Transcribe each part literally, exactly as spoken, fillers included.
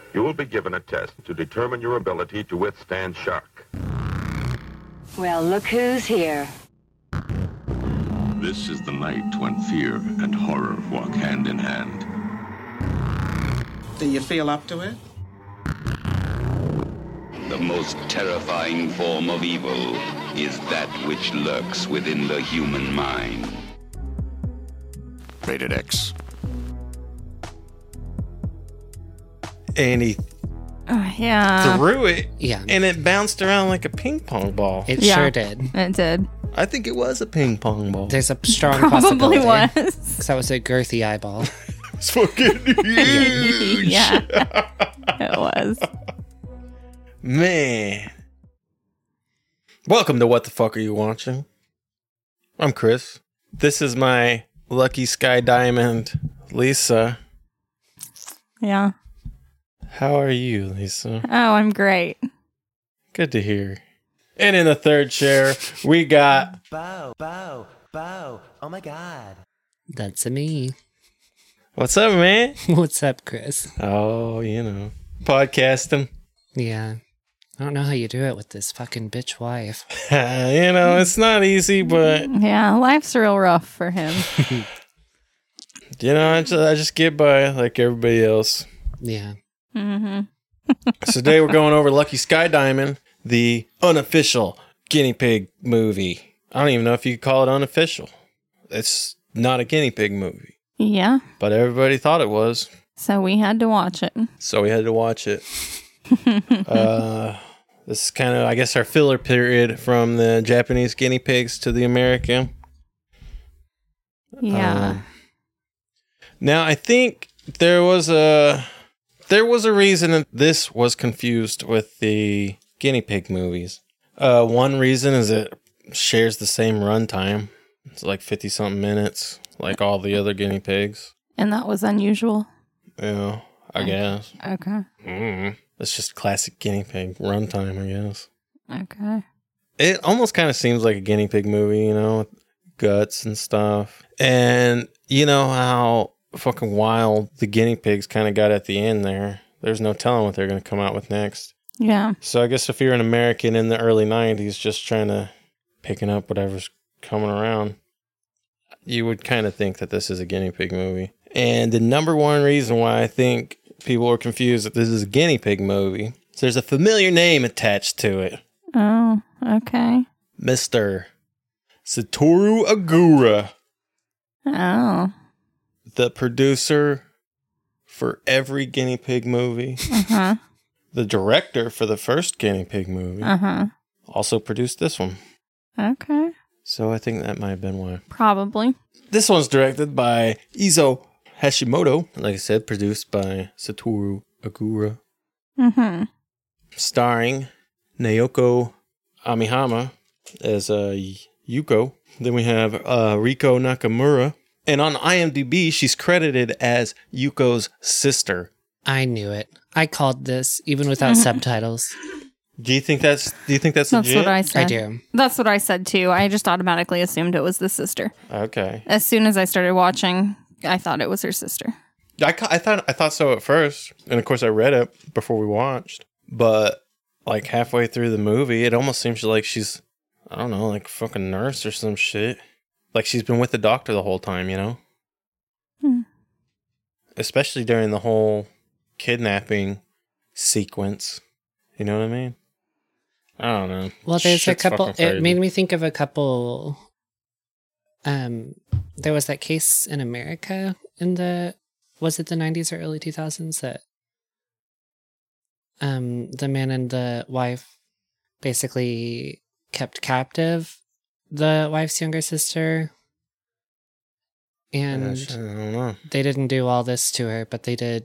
You will be given a test to determine your ability to withstand shock. Well, look who's here. This is the night when fear and horror walk hand in hand. Do you feel up to it? The most terrifying form of evil is that which lurks within the human mind. Rated X. And he Uh, yeah. threw it, Yeah. and it bounced around like a ping pong ball. It Yeah. sure did. It did. I think it was a ping pong ball. There's a strong Probably possibility. was. Because that was a girthy eyeball. It's fucking huge. Yeah. It was. Man. Welcome to What the Fuck Are You Watching? I'm Chris. This is my lucky sky diamond, Lisa. Yeah. How are you, Lisa? Oh, I'm great. Good to hear. And in the third chair, we got... Bo, Bo, Bo. Oh my god. That's a me. What's up, man? What's up, Chris? Oh, you know. Podcasting. Yeah. I don't know how you do it with this fucking bitch wife. You know, it's not easy, but... Yeah, life's real rough for him. You know, I just, I just get by like everybody else. Yeah. Mm-hmm. So today we're going over Lucky Sky Diamond, the unofficial guinea pig movie. I don't even know if you could call it unofficial. It's not a guinea pig movie, Yeah. but everybody thought it was, So we had to watch it. so we had to watch it. uh, this is kind of, I guess, our filler period from the Japanese guinea pigs to the American. Yeah. Um, now, I think there was a there was a reason that this was confused with the guinea pig movies. Uh, one reason is it shares the same runtime. It's like fifty something minutes, like all the other guinea pigs. And that was unusual. Yeah, I guess. Okay. Mm. It's just classic guinea pig runtime, I guess. Okay. It almost kind of seems like a guinea pig movie, you know, with guts and stuff. And you know how fucking wild the guinea pigs kind of got at the end there. There's no telling what they're going to come out with next. Yeah. So I guess if you're an American in the early nineties just trying to picking up whatever's coming around, you would kind of think that this is a guinea pig movie. And the number one reason why I think people are confused that this is a guinea pig movie is there's a familiar name attached to it. Oh, okay. Mister Satoru Agura, Oh. the producer for every guinea pig movie, Uh-huh. the director for the first guinea pig movie, Uh-huh. also produced this one. Okay. So I think that might have been why. Probably. This one's directed by Izo Hashimoto. Like I said, produced by Satoru Agura. Mm-hmm. Starring Naoko Amihama as uh, Yuko. Then we have uh, Riko Nakamura. And on IMDb, she's credited as Yuko's sister. I knew it. I called this, even without subtitles. Do you think that's do you think that's That's legit? what I said. I do. That's what I said too. I just automatically assumed it was the sister. Okay. As soon as I started watching, I thought it was her sister. I, ca- I thought I thought so at first, and of course I read it before we watched. But like halfway through the movie, it almost seems like she's I don't know, like a fucking nurse or some shit. Like she's been with the doctor the whole time, you know. Hmm. Especially during the whole kidnapping sequence. You know what I mean? I don't know. Well, there's Shit's a couple. fucking It crazy. made me think of a couple. Um, there was that case in America in the was it the nineties or early two thousands that um the man and the wife basically kept captive the wife's younger sister, and Gosh, I don't know. they didn't do all this to her, but they did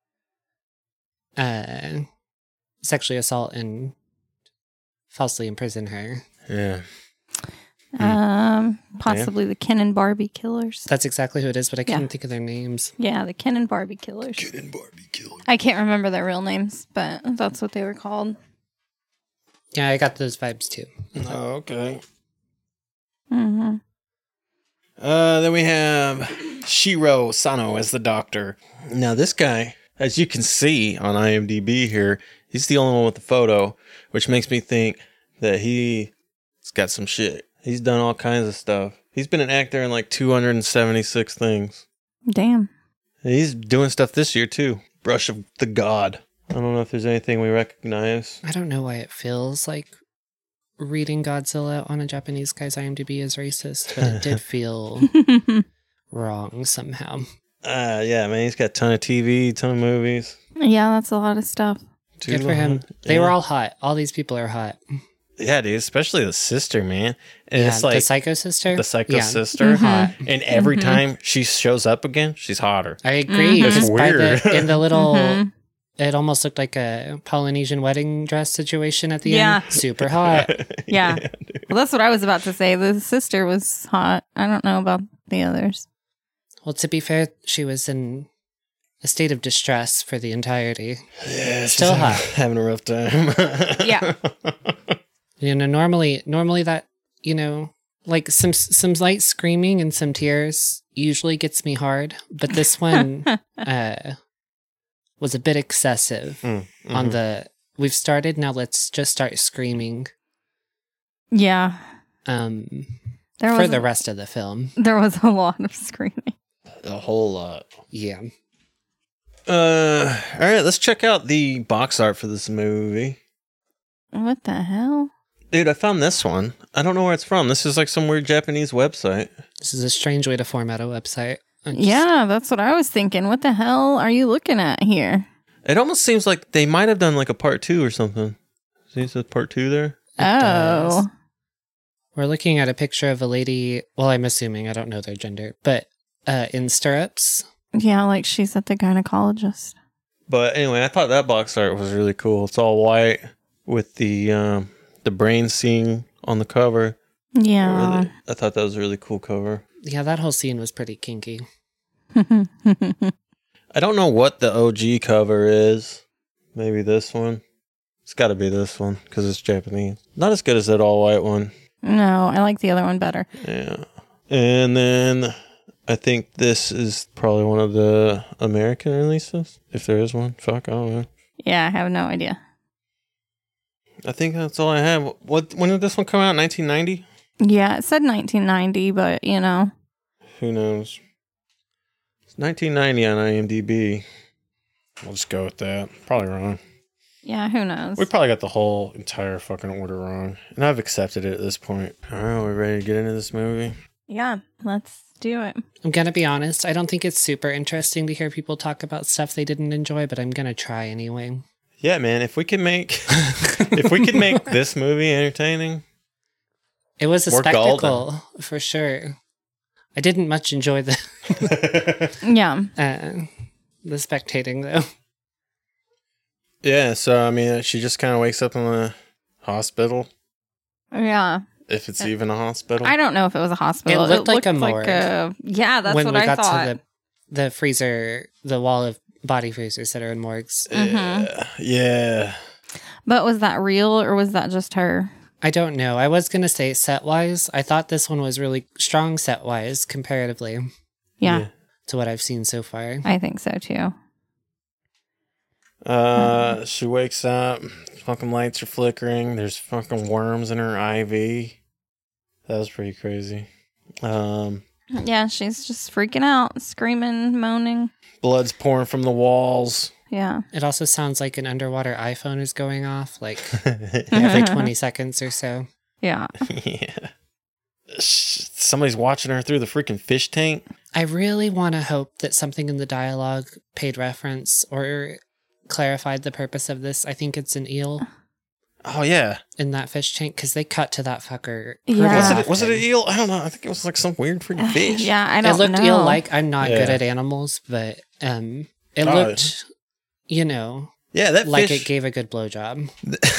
uh sexually assault and falsely imprison her. Yeah. Um, possibly the Ken and Barbie killers. That's exactly who it is, but I Yeah. couldn't think of their names. Yeah, the Ken and Barbie killers. Ken and Barbie killers. I can't remember their real names, but that's what they were called. Yeah, I got those vibes too. Oh, okay. Mm-hmm. Uh, then we have Shiro Sano as the doctor. Now, this guy, As you can see on IMDb here, he's the only one with the photo, which makes me think that he's got some shit. He's done all kinds of stuff. He's been an actor in like two hundred seventy-six things. Damn. And he's doing stuff this year too. Brush of the God. I don't know if there's anything we recognize. I don't know why it feels like reading Godzilla on a Japanese guy's IMDb is racist, but it did feel wrong somehow. Uh, yeah, man, he's got a ton of T V, ton of movies. Yeah, that's a lot of stuff. Good for him. They yeah. were all hot. All these people are hot. Yeah, dude, especially the sister, man. And Yeah, it's like the psycho sister. the psycho Yeah. sister, Mm-hmm. hot. And every time she shows up again, she's hotter. I agree. It's Just by weird. the, in the little, Mhm. it almost looked like a Polynesian wedding dress situation at the Yeah. end. Super hot. Yeah. Well, that's what I was about to say. The sister was hot. I don't know about the others. Well, to be fair, she was in a state of distress for the entirety. Yeah, she's Still having, hot. having a rough time. Yeah. You know, normally, normally that, you know, like some some light screaming and some tears usually gets me hard, but this one uh, was a bit excessive Mm, mhm. on the. We've started now. Let's just start screaming. Yeah. Um, There for was the rest of the film. there was a lot of screaming. A whole lot. Yeah. Uh, all right, let's check out the box art for this movie. What the hell? Dude, I found this one. I don't know where it's from. This is like some weird Japanese website. This is a strange way to format a website. I'm just- Yeah, that's what I was thinking. What the hell are you looking at here? It almost seems like they might have done like a part two or something. See, it says part two there. Oh. does. We're looking at a picture of a lady. Well, I'm assuming, I don't know their gender, but uh, in stirrups. Yeah, like she's at the gynecologist. But anyway, I thought that box art was really cool. It's all white with the um, the brain scene on the cover. Yeah. Really, I thought that was a really cool cover. Yeah, that whole scene was pretty kinky. I don't know what the O G cover is. Maybe this one. It's got to be this one because it's Japanese. Not as good as that all white one. No, I like the other one better. Yeah. And then I think this is probably one of the American releases, if there is one. Fuck, I don't know. Yeah, I have no idea. I think that's all I have. What? When did this one come out? nineteen ninety? Yeah, it said nineteen ninety, but you know. Who knows? It's nineteen ninety on IMDb. We'll just go with that. Probably wrong. Yeah, who knows? We probably got the whole entire fucking order wrong. And I've accepted it at this point. All right, we ready to get into this movie? Yeah, let's do it. I'm going to be honest. I don't think it's super interesting to hear people talk about stuff they didn't enjoy, but I'm going to try anyway. Yeah, man. If we can make, if we can make this movie entertaining, It was a We're spectacle golden. for sure. I didn't much enjoy the Yeah. uh, the spectating though. yeah. So I mean, she just kind of wakes up in the hospital, Yeah. if it's even a hospital. I don't know if it was a hospital. It looked like a morgue. a- yeah, that's when what we I got thought. to the the freezer, the wall of body freezers that are in morgues. Yeah. Yeah. But was that real or was that just her? I don't know. I was gonna say set wise, I thought this one was really strong set wise comparatively Yeah, Yeah. to what I've seen so far. I think so too. Uh, she wakes up. Fucking lights are flickering. There's fucking worms in her I V. That was pretty crazy. Um, Yeah, she's just freaking out, screaming, moaning. blood's pouring from the walls. Yeah. It also sounds like an underwater iPhone is going off like every twenty seconds or so. Yeah. Yeah. Sh- Somebody's watching her through the freaking fish tank. I really want to hope that something in the dialogue paid reference or clarified the purpose of this. I think it's an eel Oh yeah. in that fish tank because they cut to that fucker. Yeah. Was pretty it was it often. an eel? I don't know. I think it was like some weird freaking fish. Yeah, I It don't looked know. eel-like. I'm not good Yeah. at animals, but um, it Oh. looked, you know, Yeah, that like fish. it gave a good blowjob.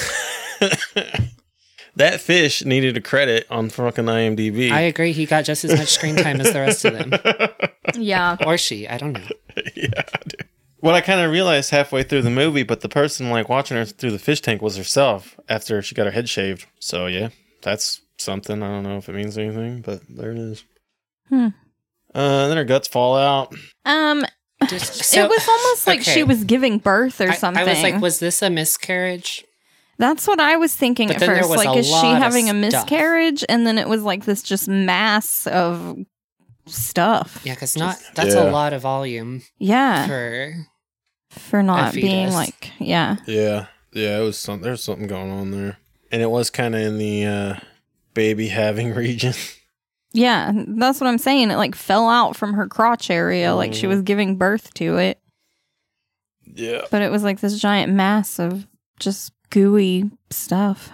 That fish needed a credit on fucking IMDb. I agree. He got just as much screen time as the rest of them. Yeah. Or she. I don't know. Yeah, dude. What I kind of realized halfway through the movie, but the person like watching her through the fish tank was herself after she got her head shaved. So yeah, that's something. I don't know if it means anything, but there it is. Hmm. Uh, then her guts fall out. Um, Just, so, it was almost like okay. she was giving birth or I, something. I was like, was this a miscarriage? That's what I was thinking But at then there first. was Like, a is she lot of having a stuff. miscarriage? And then it was like this just mass of stuff. Yeah, because not that's Yeah. a lot of volume Yeah. For, for not a being fetus. like, yeah. Yeah, yeah, it was some. There's something going on there, and it was kind of in the uh, baby having region. Yeah. That's what I'm saying. It like fell out from her crotch area. Like she was giving birth to it. Yeah, But it was like this giant mass of just gooey stuff.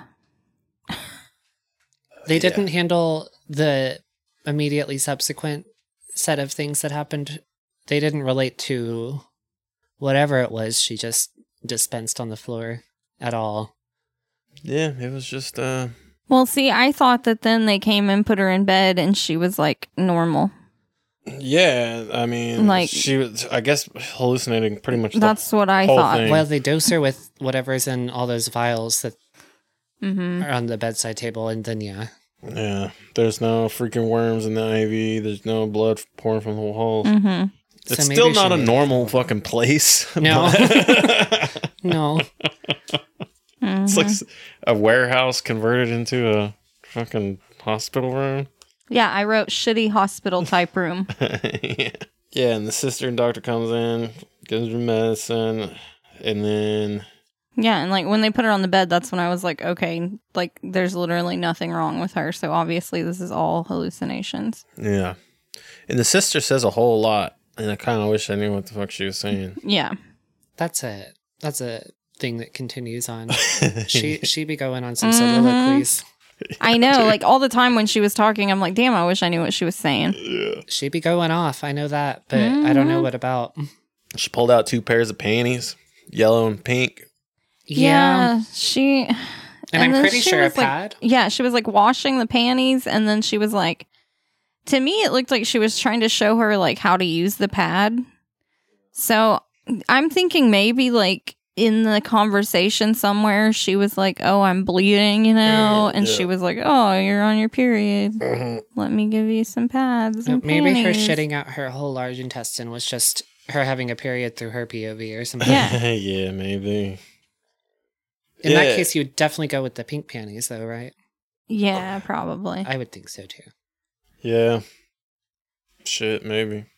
They didn't handle the immediately subsequent set of things that happened. They didn't relate to whatever it was she just dispensed on the floor at all. yeah, it was just. uh Well, see, I thought that then they came and put her in bed and she was like normal. Yeah, I mean, Like- she was, I guess, hallucinating pretty much. the That's what I whole thought. thing. Well, they dose her with whatever's in all those vials that Mm-hmm. are on the bedside table, and then yeah. Yeah, there's no freaking worms in the I V. There's no blood pouring from the walls. Mm-hmm. It's So maybe still she not a made- normal fucking place. No. but- No. It's like s- a warehouse converted into a fucking hospital room. Yeah, I wrote shitty hospital type room. yeah. yeah, and the sister and doctor comes in, gives her medicine, and then Yeah, and like when they put her on the bed, that's when I was like, okay, like there's literally nothing wrong with her. So obviously this is all hallucinations. yeah, and the sister says a whole lot, and I kind of wish I knew what the fuck she was saying. Yeah. That's a that's a thing that continues on. She she be going on some soliloquies. I know, like all the time when she was talking, I'm like, damn, I wish I knew what she was saying. Yeah, She be going off. I know that, but I don't know what about. she pulled out two pairs of panties, yellow and pink. Yeah, she. And, I'm then pretty she sure a was, like- pad. yeah, she was like washing the panties, and then she was like, to me, it looked like she was trying to show her like how to use the pad. So I'm thinking maybe like in the conversation somewhere, she was like, "Oh, I'm bleeding," you know, and she Yeah. was like, "Oh, you're on your period. Let me give you some pads." And Maybe her panties." shitting out her whole large intestine was just her having a period through her P O V or something. Yeah. yeah, maybe. In Yeah. that case, you would definitely go with the pink panties, though, right? Yeah, probably. I would think so too. Yeah. Shit, maybe.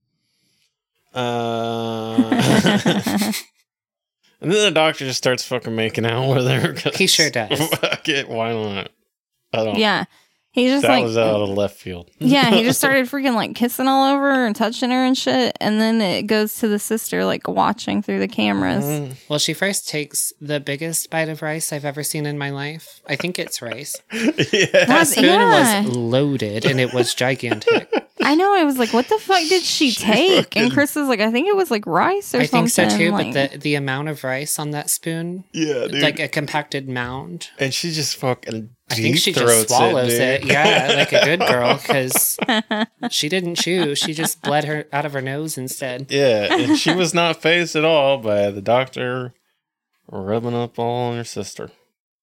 Uh. And then the doctor just starts fucking making out with her. 'cause- He sure does. Fuck it, why not? I don't. Yeah, he just that like was out of left field. yeah, he just started freaking like kissing all over her and touching her and shit. And then it goes to the sister like watching through the cameras. Mm. Well, she first takes the biggest bite of rice I've ever seen in my life. I think it's rice. yeah. That That's- spoon yeah. was loaded and it was gigantic. I know. I was like, what the fuck did she, She take? And fucking- Chris is like, I think it was like rice or I something. think so too, like, but the, the amount of rice on that spoon, Yeah, dude. like a compacted mound. and she just fucking I think she deep just throats swallows it. it. Yeah, like a good girl, because she didn't chew. She just bled her out of her nose instead. Yeah, and she was not phased at all by the doctor rubbing up all on her sister.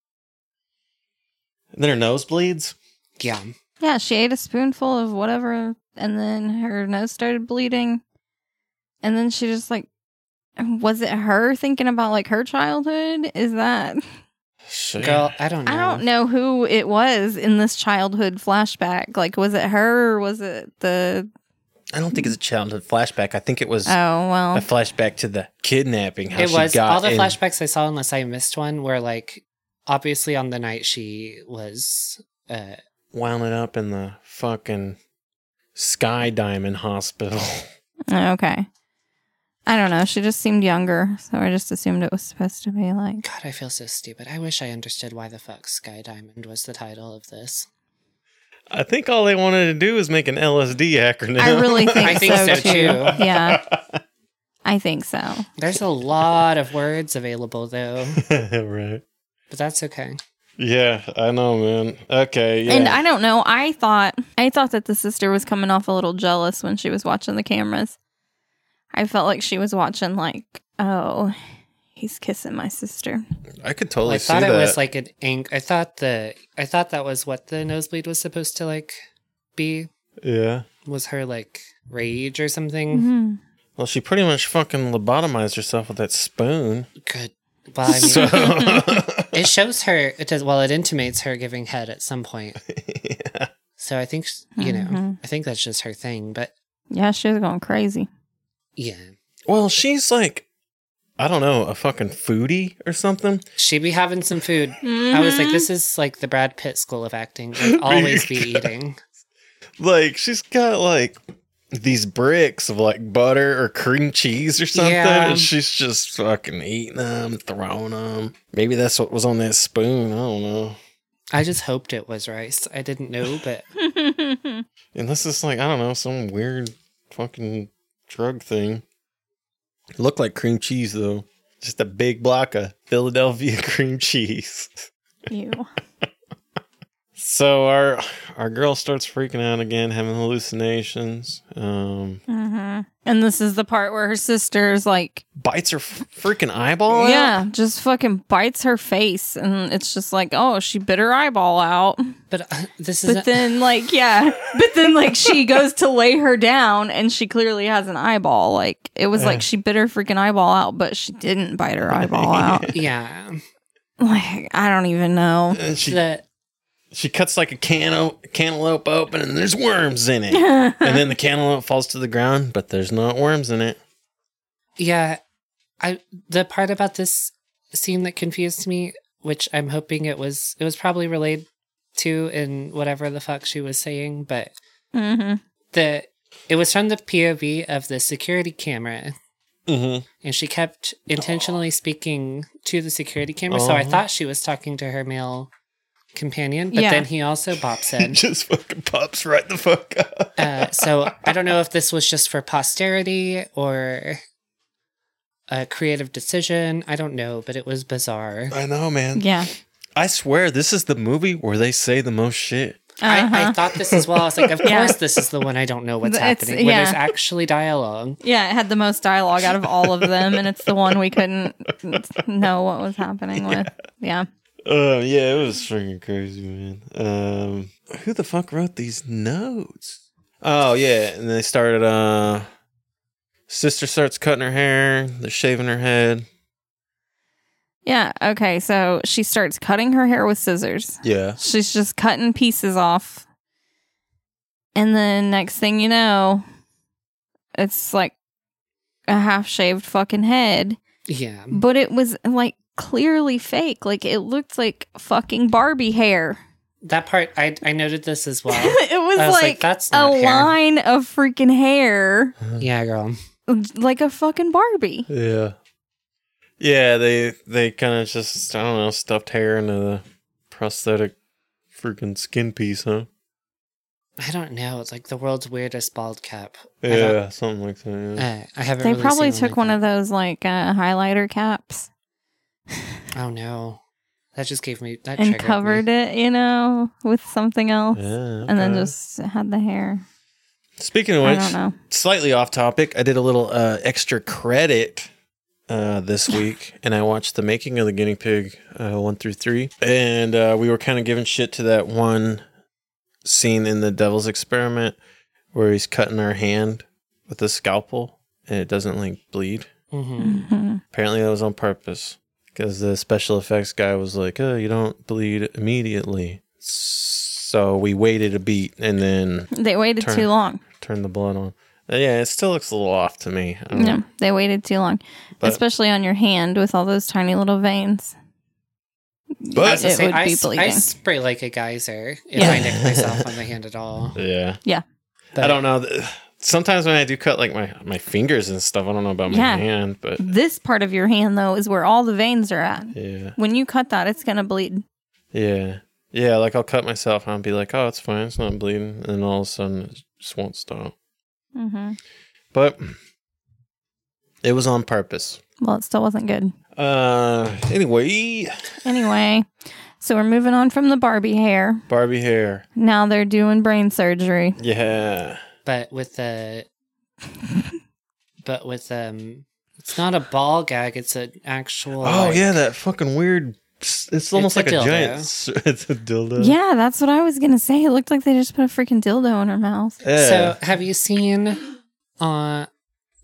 And then her nose bleeds. Yeah. yeah, she ate a spoonful of whatever, and then her nose started bleeding. And then she just like, was it her thinking about like her childhood? Is that? Shit. Girl, I don't know. I don't know who it was in this childhood flashback. Like, was it her or was it the? I don't think it's a childhood flashback. I think it was Oh well. a flashback to the kidnapping. How It she was got all the in- flashbacks I saw, unless I missed one, were like, obviously on the night she was. Uh, wound it up in the fucking Sky Diamond Hospital. Okay. I don't know. She just seemed younger, so I just assumed it was supposed to be like. God, I feel so stupid. I wish I understood why the fuck Sky Diamond was the title of this. I think all they wanted to do was make an L S D acronym. I really think, I think so, so, too. too. Yeah. I think so. There's a lot of words available, though, right. but that's okay. Yeah, I know, man. Okay, yeah. And I don't know. I thought I thought that the sister was coming off a little jealous when she was watching the cameras. I felt like she was watching like, oh, he's kissing my sister. I could totally I see thought that. it was like an ang- I thought the I thought that was what the nosebleed was supposed to like be. yeah. Was her like rage or something? Mm-hmm. Well, she pretty much fucking lobotomized herself with that spoon. Good. Well, I mean, So, it shows her. It does. Well, it intimates her giving head at some point. yeah. So I think you know. Mhm. I think that's just her thing. But Yeah, she was going crazy. yeah, Well, she's like, I don't know, a fucking foodie or something. she be having some food. I was like, this is like the Brad Pitt school of acting. Like, always be eating. Like, she's got like these bricks of like butter or cream cheese or something. Yeah. And she's just fucking eating them, throwing them. Maybe that's what was on that spoon. I don't know. I just hoped it was rice. I didn't know, but And this is like, I don't know, some weird fucking drug thing. It looked like cream cheese though. Just a big block of Philadelphia cream cheese. Ew. So our our girl starts freaking out again, having hallucinations. Um, hmm And this is the part where her sister's like, bites her f- freaking eyeball out. yeah, just fucking bites her face. And it's just like, oh, she bit her eyeball out. but uh, this is But then, like, yeah. But then, like, she goes to lay her down and she clearly has an eyeball. Like, it was like she bit her freaking eyeball out, but she didn't bite her eyeball out. yeah. Like, I don't even know. And she The she cuts like a cano- cantaloupe open, and there's worms in it. And then the cantaloupe falls to the ground, but there's not worms in it. yeah, I the part about this scene that confused me, which I'm hoping it was it was probably relayed to in whatever the fuck she was saying, but hmm the it was from the P O V of the security camera. Mm-hmm. And she kept intentionally speaking to the security camera, so I Uh-huh. thought she was talking to her male companion, but Yeah. then he also bops It in. just fucking pops right the fuck up. Uh, so I don't know if this was just for posterity or a creative decision. I don't know, but it was bizarre. I know, man. Yeah. I swear, this is the movie where they say the most shit. I, I Uh-huh. thought this as well. I was like, of Yeah. course this is the one I don't know what's It's- happening. Where yeah. there's actually dialogue. Yeah, it had the most dialogue out of all of them, and it's the one we couldn't know what was happening with. Yeah. Uh, yeah, it was freaking crazy, man. Um, who the fuck wrote these notes? Oh, yeah, and they started, uh, sister starts cutting her hair, they're shaving her head. Yeah, okay, so she starts cutting her hair with scissors. Yeah. She's just cutting pieces off. And then next thing you know, it's like a half-shaved fucking head. Yeah. But it was like clearly fake. Like it looked like fucking Barbie hair. That part, I, I noted this as well. It was, I was like, like, that's a not hair. line of freaking hair. Yeah, girl. Like a fucking Barbie. Yeah. Yeah, they they kind of just, I don't know, stuffed hair into the prosthetic freaking skin piece, huh? I don't know. It's like the world's weirdest bald cap. I Yeah, don't- something like that. Yeah. Uh, I haven't. They really probably seen took one like of those like uh, highlighter caps that. Oh no, that just gave me that and triggered covered me. it, you know, with something else. Yeah, And then okay. just had the hair. Speaking of I which, don't know. slightly off topic, I did a little uh, extra credit uh, this week, and I watched The Making of the Guinea Pig uh, one through three, and uh, we were kind of giving shit to that one scene in The Devil's Experiment where he's cutting her hand with a scalpel, and it doesn't like bleed. Mhm. Mhm. Apparently, that was on purpose because the special effects guy was like, "Oh, you don't bleed immediately." So we waited a beat and then They waited Turn- too long. turned the blood on. Uh, Yeah, it still looks a little off to me. I don't No, know. they waited too long. But- Especially on your hand with all those tiny little veins. But- I was gonna it say, would I, be s- bleeding. I spray like a geyser if Yeah. I nick myself on the hand at all. Yeah. Yeah. But I don't know. Sometimes when I do cut like my, my fingers and stuff, I don't know about my Yeah. hand, but This part of your hand, though, is where all the veins are at. yeah. When you cut that, it's going to bleed. Yeah. Yeah, like I'll cut myself and I'll be like, oh, it's fine. It's not bleeding. And then all of a sudden it just won't stop. Mm-hmm. But it was on purpose. Well, it still wasn't good. Uh, anyway, Anyway, so we're moving on from the Barbie hair. Barbie hair. Now they're doing brain surgery. Yeah. But with the, but with um, it's not a ball gag. It's an actual. Oh, like- yeah, that fucking weird. It's almost It's a like a, dildo. giant. s- It's a dildo. Yeah, that's what I was going to say. It looked like they just put a freaking dildo in her mouth. Yeah. So have you seen, uh,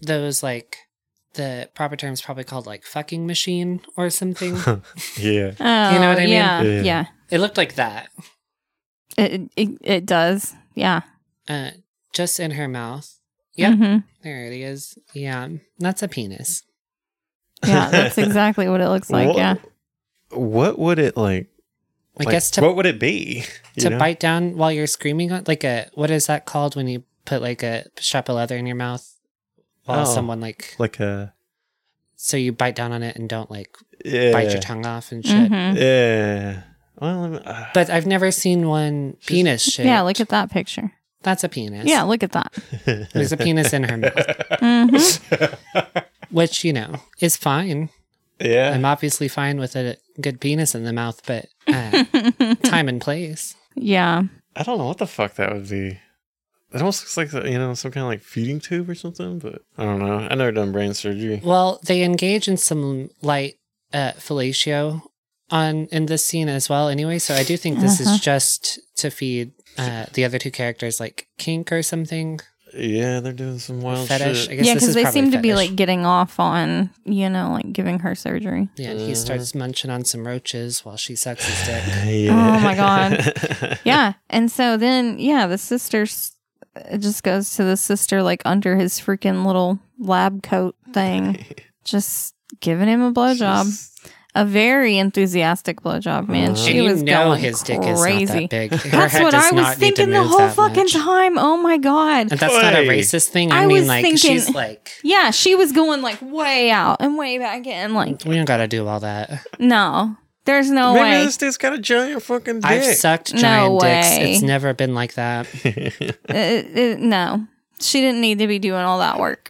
those like the proper term is probably called like fucking machine or something. Yeah. Oh, You know what I mean? Yeah, Yeah. yeah. It looked like that. It, it it does. Yeah. Uh, just in her mouth. Yep. Mhm. There it is. Yeah. That's a penis. Yeah, that's exactly what it looks like. What- Yeah. What would it like? I like, guess to what would it be? You to know? bite down while you're screaming on like a what is that called when you put like a strap of leather in your mouth while Oh. someone like like a so you bite down on it and don't like yeah. bite your tongue off and shit. Mhm. Yeah. Well, uh, But I've never seen one penis shaped. Yeah, look at that picture. That's a penis. Yeah, look at that. There's a penis in her mouth, hmm which you know is fine. yeah. I'm obviously fine with a good penis in the mouth, but uh, time and place. Yeah. I don't know what the fuck that would be. It almost looks like, you know, some kind of like feeding tube or something, but I don't know. I never done brain surgery. Well, they engage in some light uh, fellatio on in this scene as well. Anyway, so I do think this Uh-huh. is just to feed uh, the other two characters like kink or something. Yeah, they're doing some wild Fetish. shit. I guess Yeah, this because is they probably seem to be fetish. like getting off on, you know, like giving her surgery. Yeah, and he starts munching on some roaches while she sucks his dick. Yeah. Oh my God. Yeah. And so then, yeah, the sister's it just goes to the sister like under his freaking little lab coat thing, just giving him a blowjob. A very enthusiastic blowjob, man. Uh-huh. She And you was know going his dick crazy. is not that big. Her That's head what does I was not need to thinking the move whole that fucking much. time. Oh my God. And that's not a Hey. racist thing. I, I mean, was like, thinking- she's like, Yeah, she was going like way out and way back in. Like, we don't gotta do all that. no, there's no Maybe way. this dude's got a giant fucking dick. I've sucked No giant dicks. way. It's never been like that. Uh, uh, no, she didn't need to be doing all that work.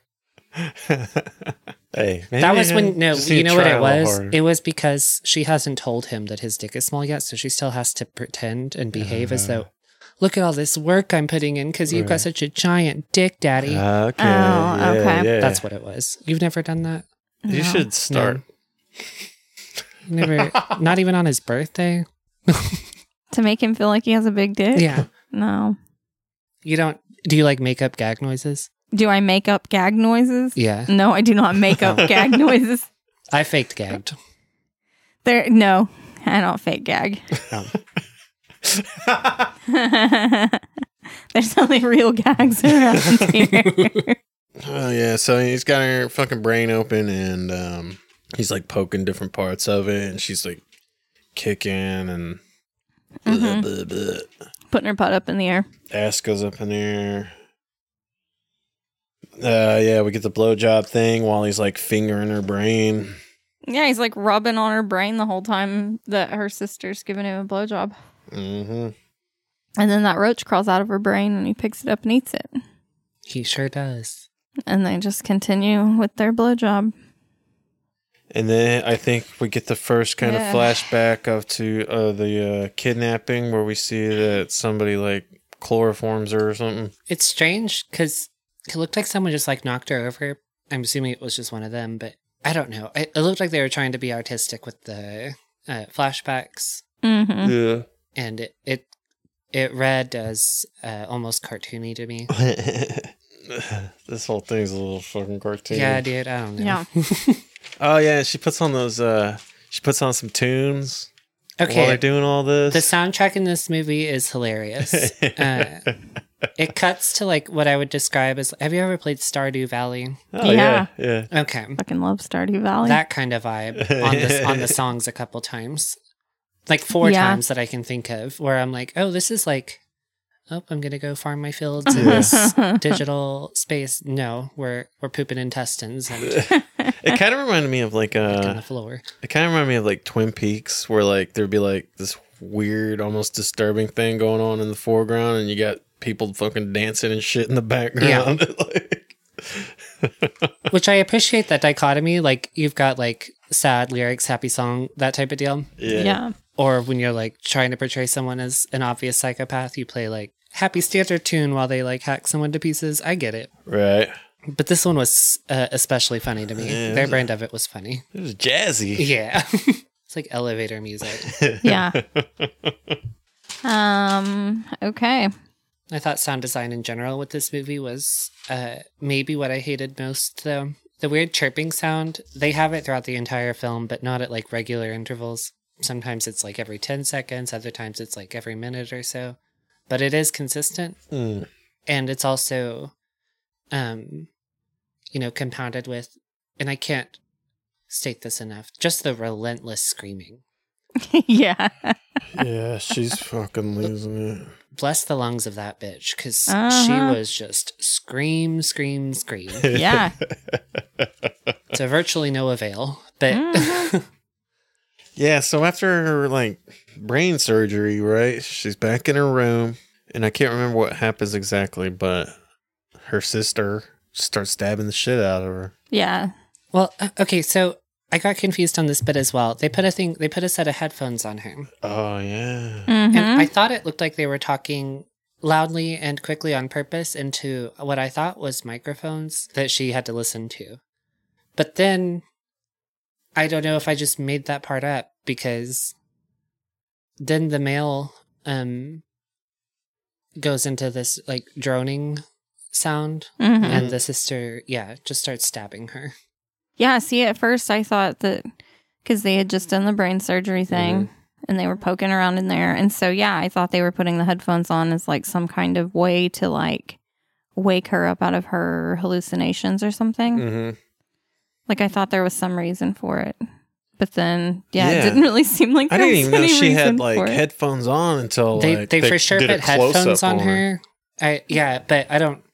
Hey, maybe That was I when, no, just need you to know what try it a little was? harder. It was because she hasn't told him that his dick is small yet, so she still has to pretend and behave as though, look at all this work I'm putting in because you've got Right. such a giant dick, daddy. Okay. Oh, yeah, okay. yeah. That's what it was. You've never done that? You No. should start. You never, not even on his birthday? To make him feel like he has a big dick? Yeah. No. You don't, do you like make up gag noises? Do I make up gag noises? Yeah. No, I do not make up gag noises. I faked gagged. There, no, I don't fake gag. Oh. There's only real gags around here. Oh yeah, so he's got her fucking brain open, and um, he's like poking different parts of it, and she's like kicking, and blah, Mhm. blah, blah. Putting her butt up in the air. Ass goes up in the air. Uh, yeah, we get the blowjob thing while he's like fingering her brain. Yeah, he's like rubbing on her brain the whole time that her sister's giving him a blowjob. Mm-hmm. And then that roach crawls out of her brain and he picks it up and eats it. He sure does. And they just continue with their blowjob. And then I think we get the first kind Yeah. of flashback of to uh, the uh, kidnapping where we see that somebody like chloroforms her or something. It's strange because it looked like someone just like knocked her over. I'm assuming it was just one of them, but I don't know. It, it looked like they were trying to be artistic with the uh, flashbacks, Mm-hmm. Yeah. and it it it read as uh, almost cartoony to me. This whole thing's a little fucking cartoon. Yeah, dude. I don't know. Yeah. Oh yeah, she puts on those. Uh, she puts on some tunes while Okay. they're doing all this. The soundtrack in this movie is hilarious. Uh, it cuts to like what I would describe as. Have you ever played Stardew Valley? oh yeah, Yeah. yeah. Okay, Fucking love Stardew Valley. that kind of vibe on the on the songs a couple times, like four Yeah. times that I can think of, where I'm like, oh, this is like, oh, I'm gonna go farm my fields in Yeah. this digital space. No, we're we're pooping intestines and It kind of reminded me of like on uh, the floor. it kind of reminded me of like Twin Peaks, where like there'd be like this weird, almost disturbing thing going on in the foreground, and you got people fucking dancing and shit in the background. Like- Which I appreciate that dichotomy. Like you've got like sad lyrics, happy song, that type of deal. yeah. yeah. Or when you're like trying to portray someone as an obvious psychopath, you play like happy standard tune while they like hack someone to pieces. I get it. Right. But this one was uh, especially funny to me. Yeah, it Their was- brand of it was funny. It was jazzy. Yeah. It's like elevator music. Yeah. um, okay. I thought sound design in general with this movie was uh, maybe what I hated most, though. The weird chirping sound, they have it throughout the entire film, but not at like regular intervals. Sometimes it's like every ten seconds, other times it's like every minute or so. But it is consistent. Mm. And it's also, um, you know, compounded with, and I can't state this enough, just the relentless screaming. Yeah. Yeah, she's fucking losing it. Bless the lungs of that bitch, because Uh-huh. she was just scream, scream, scream. Yeah. To virtually no avail. But Mhm. Yeah, so after her like brain surgery, right? She's back in her room, and I can't remember what happens exactly, but her sister starts stabbing the shit out of her. Yeah. well, uh, okay, so I got confused on this bit as well. They put a thing, they put a set of headphones on her. Oh yeah. Mhm. And I thought it looked like they were talking loudly and quickly on purpose into what I thought was microphones that she had to listen to. But then I don't know if I just made that part up, because then the male um goes into this like droning sound, Mhm. and the sister, yeah, just starts stabbing her. Yeah, see, at first I thought that because they had just done the brain surgery thing and they were poking around in there. And so, yeah, I thought they were putting the headphones on as like some kind of way to like wake her up out of her hallucinations or something. Mm-hmm. Like I thought there was some reason for it. But then, yeah, Yeah. it didn't really seem like I there didn't was even know any she had reason like for it. headphones on until They like, they, for sure did a put headphones close-up on her. I yeah, but I don't.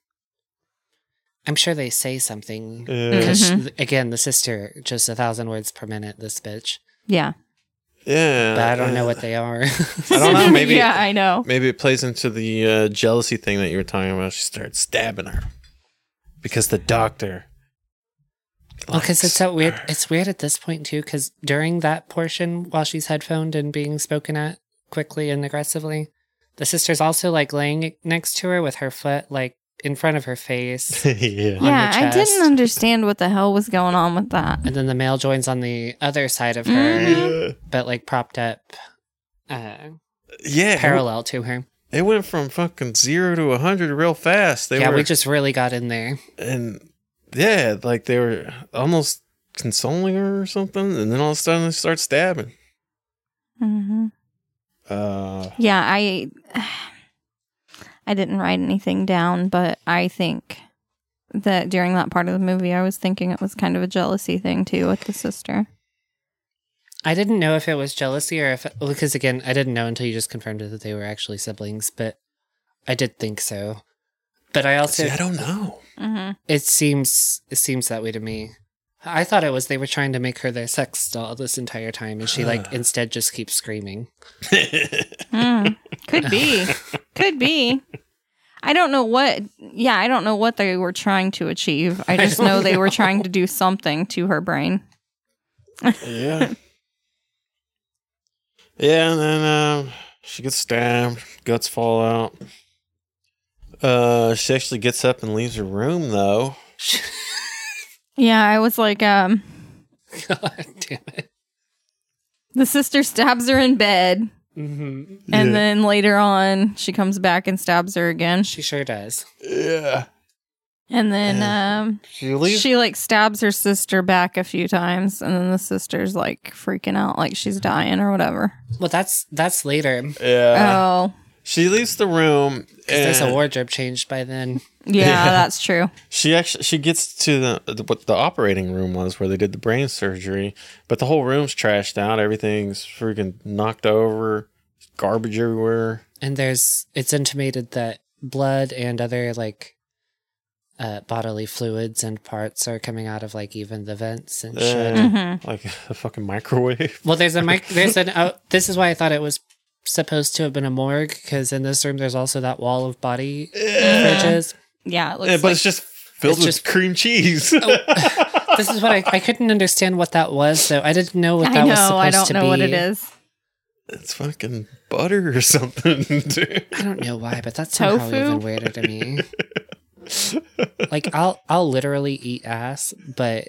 I'm sure they say something Yeah. because Mhm. again, the sister just a thousand words per minute. This bitch, Yeah. Yeah, but I don't know what they are. I don't know. Maybe yeah, I know. maybe it plays into the uh, jealousy thing that you were talking about. She started stabbing her because the doctor. Well, because it's likes so weird. her. It's weird at this point too, because during that portion, while she's headphoned and being spoken at quickly and aggressively, the sister's also like laying next to her with her foot like in front of her face. yeah. on Yeah, her I chest. didn't understand what the hell was going on with that. And then the male joins on the other side of her, Mhm. but like propped up, uh, Yeah, parallel to her. It went from fucking zero to a hundred real fast. They yeah, were, we just really got in there. and yeah, like they were almost consoling her or something, and then all of a sudden they start stabbing. hmm Uh, Yeah, I I didn't write anything down, but I think that during that part of the movie, I was thinking it was kind of a jealousy thing too with the sister. I didn't know if it was jealousy or if, because again, I didn't know until you just confirmed it that they were actually siblings, but I did think so. But I also, see, I don't know. Mm-hmm. it seems, it seems that way to me. I thought it was they were trying to make her their sex doll this entire time, and she like instead just keeps screaming. Mm, could be, could be. I don't know what. Yeah, I don't know what they were trying to achieve. I I just don't know they were know. trying to do something to her brain. Yeah. Yeah, and then um, she gets stabbed, guts fall out. Uh, she actually gets up and leaves her room, though. Yeah, I was like, um, God damn it. the sister stabs her in bed, Mm-hmm. and Yeah. then later on, she comes back and stabs her again. She sure does. Yeah. And then Yeah. um, She leaves. she like stabs her sister back a few times, and then the sister's like freaking out, like she's dying or whatever. Well, that's that's later. 'Cause yeah. Oh, She leaves the room. there's a and wardrobe change by then. yeah, Yeah. that's true. She actually she gets to the, the what the operating room was where they did the brain surgery, but the whole room's trashed out. Everything's freaking knocked over, garbage everywhere. And there's it's intimated that blood and other like uh, bodily fluids and parts are coming out of like even the vents and shit. Uh, Mhm. Like a fucking microwave. Well, there's a mic. There's an. Uh, this is why I thought it was supposed to have been a morgue, because in this room there's also that wall of body fridges. Yeah, it looks Yeah, but like it's just filled It's with just- cream cheese. This is what I, I couldn't understand what that was, though. I didn't know what I that was know. supposed I don't to know be. what it is. It's fucking butter or something, dude. I don't know why, but that's somehow Tofu? even weirder to me. Like I'll I'll literally eat ass, but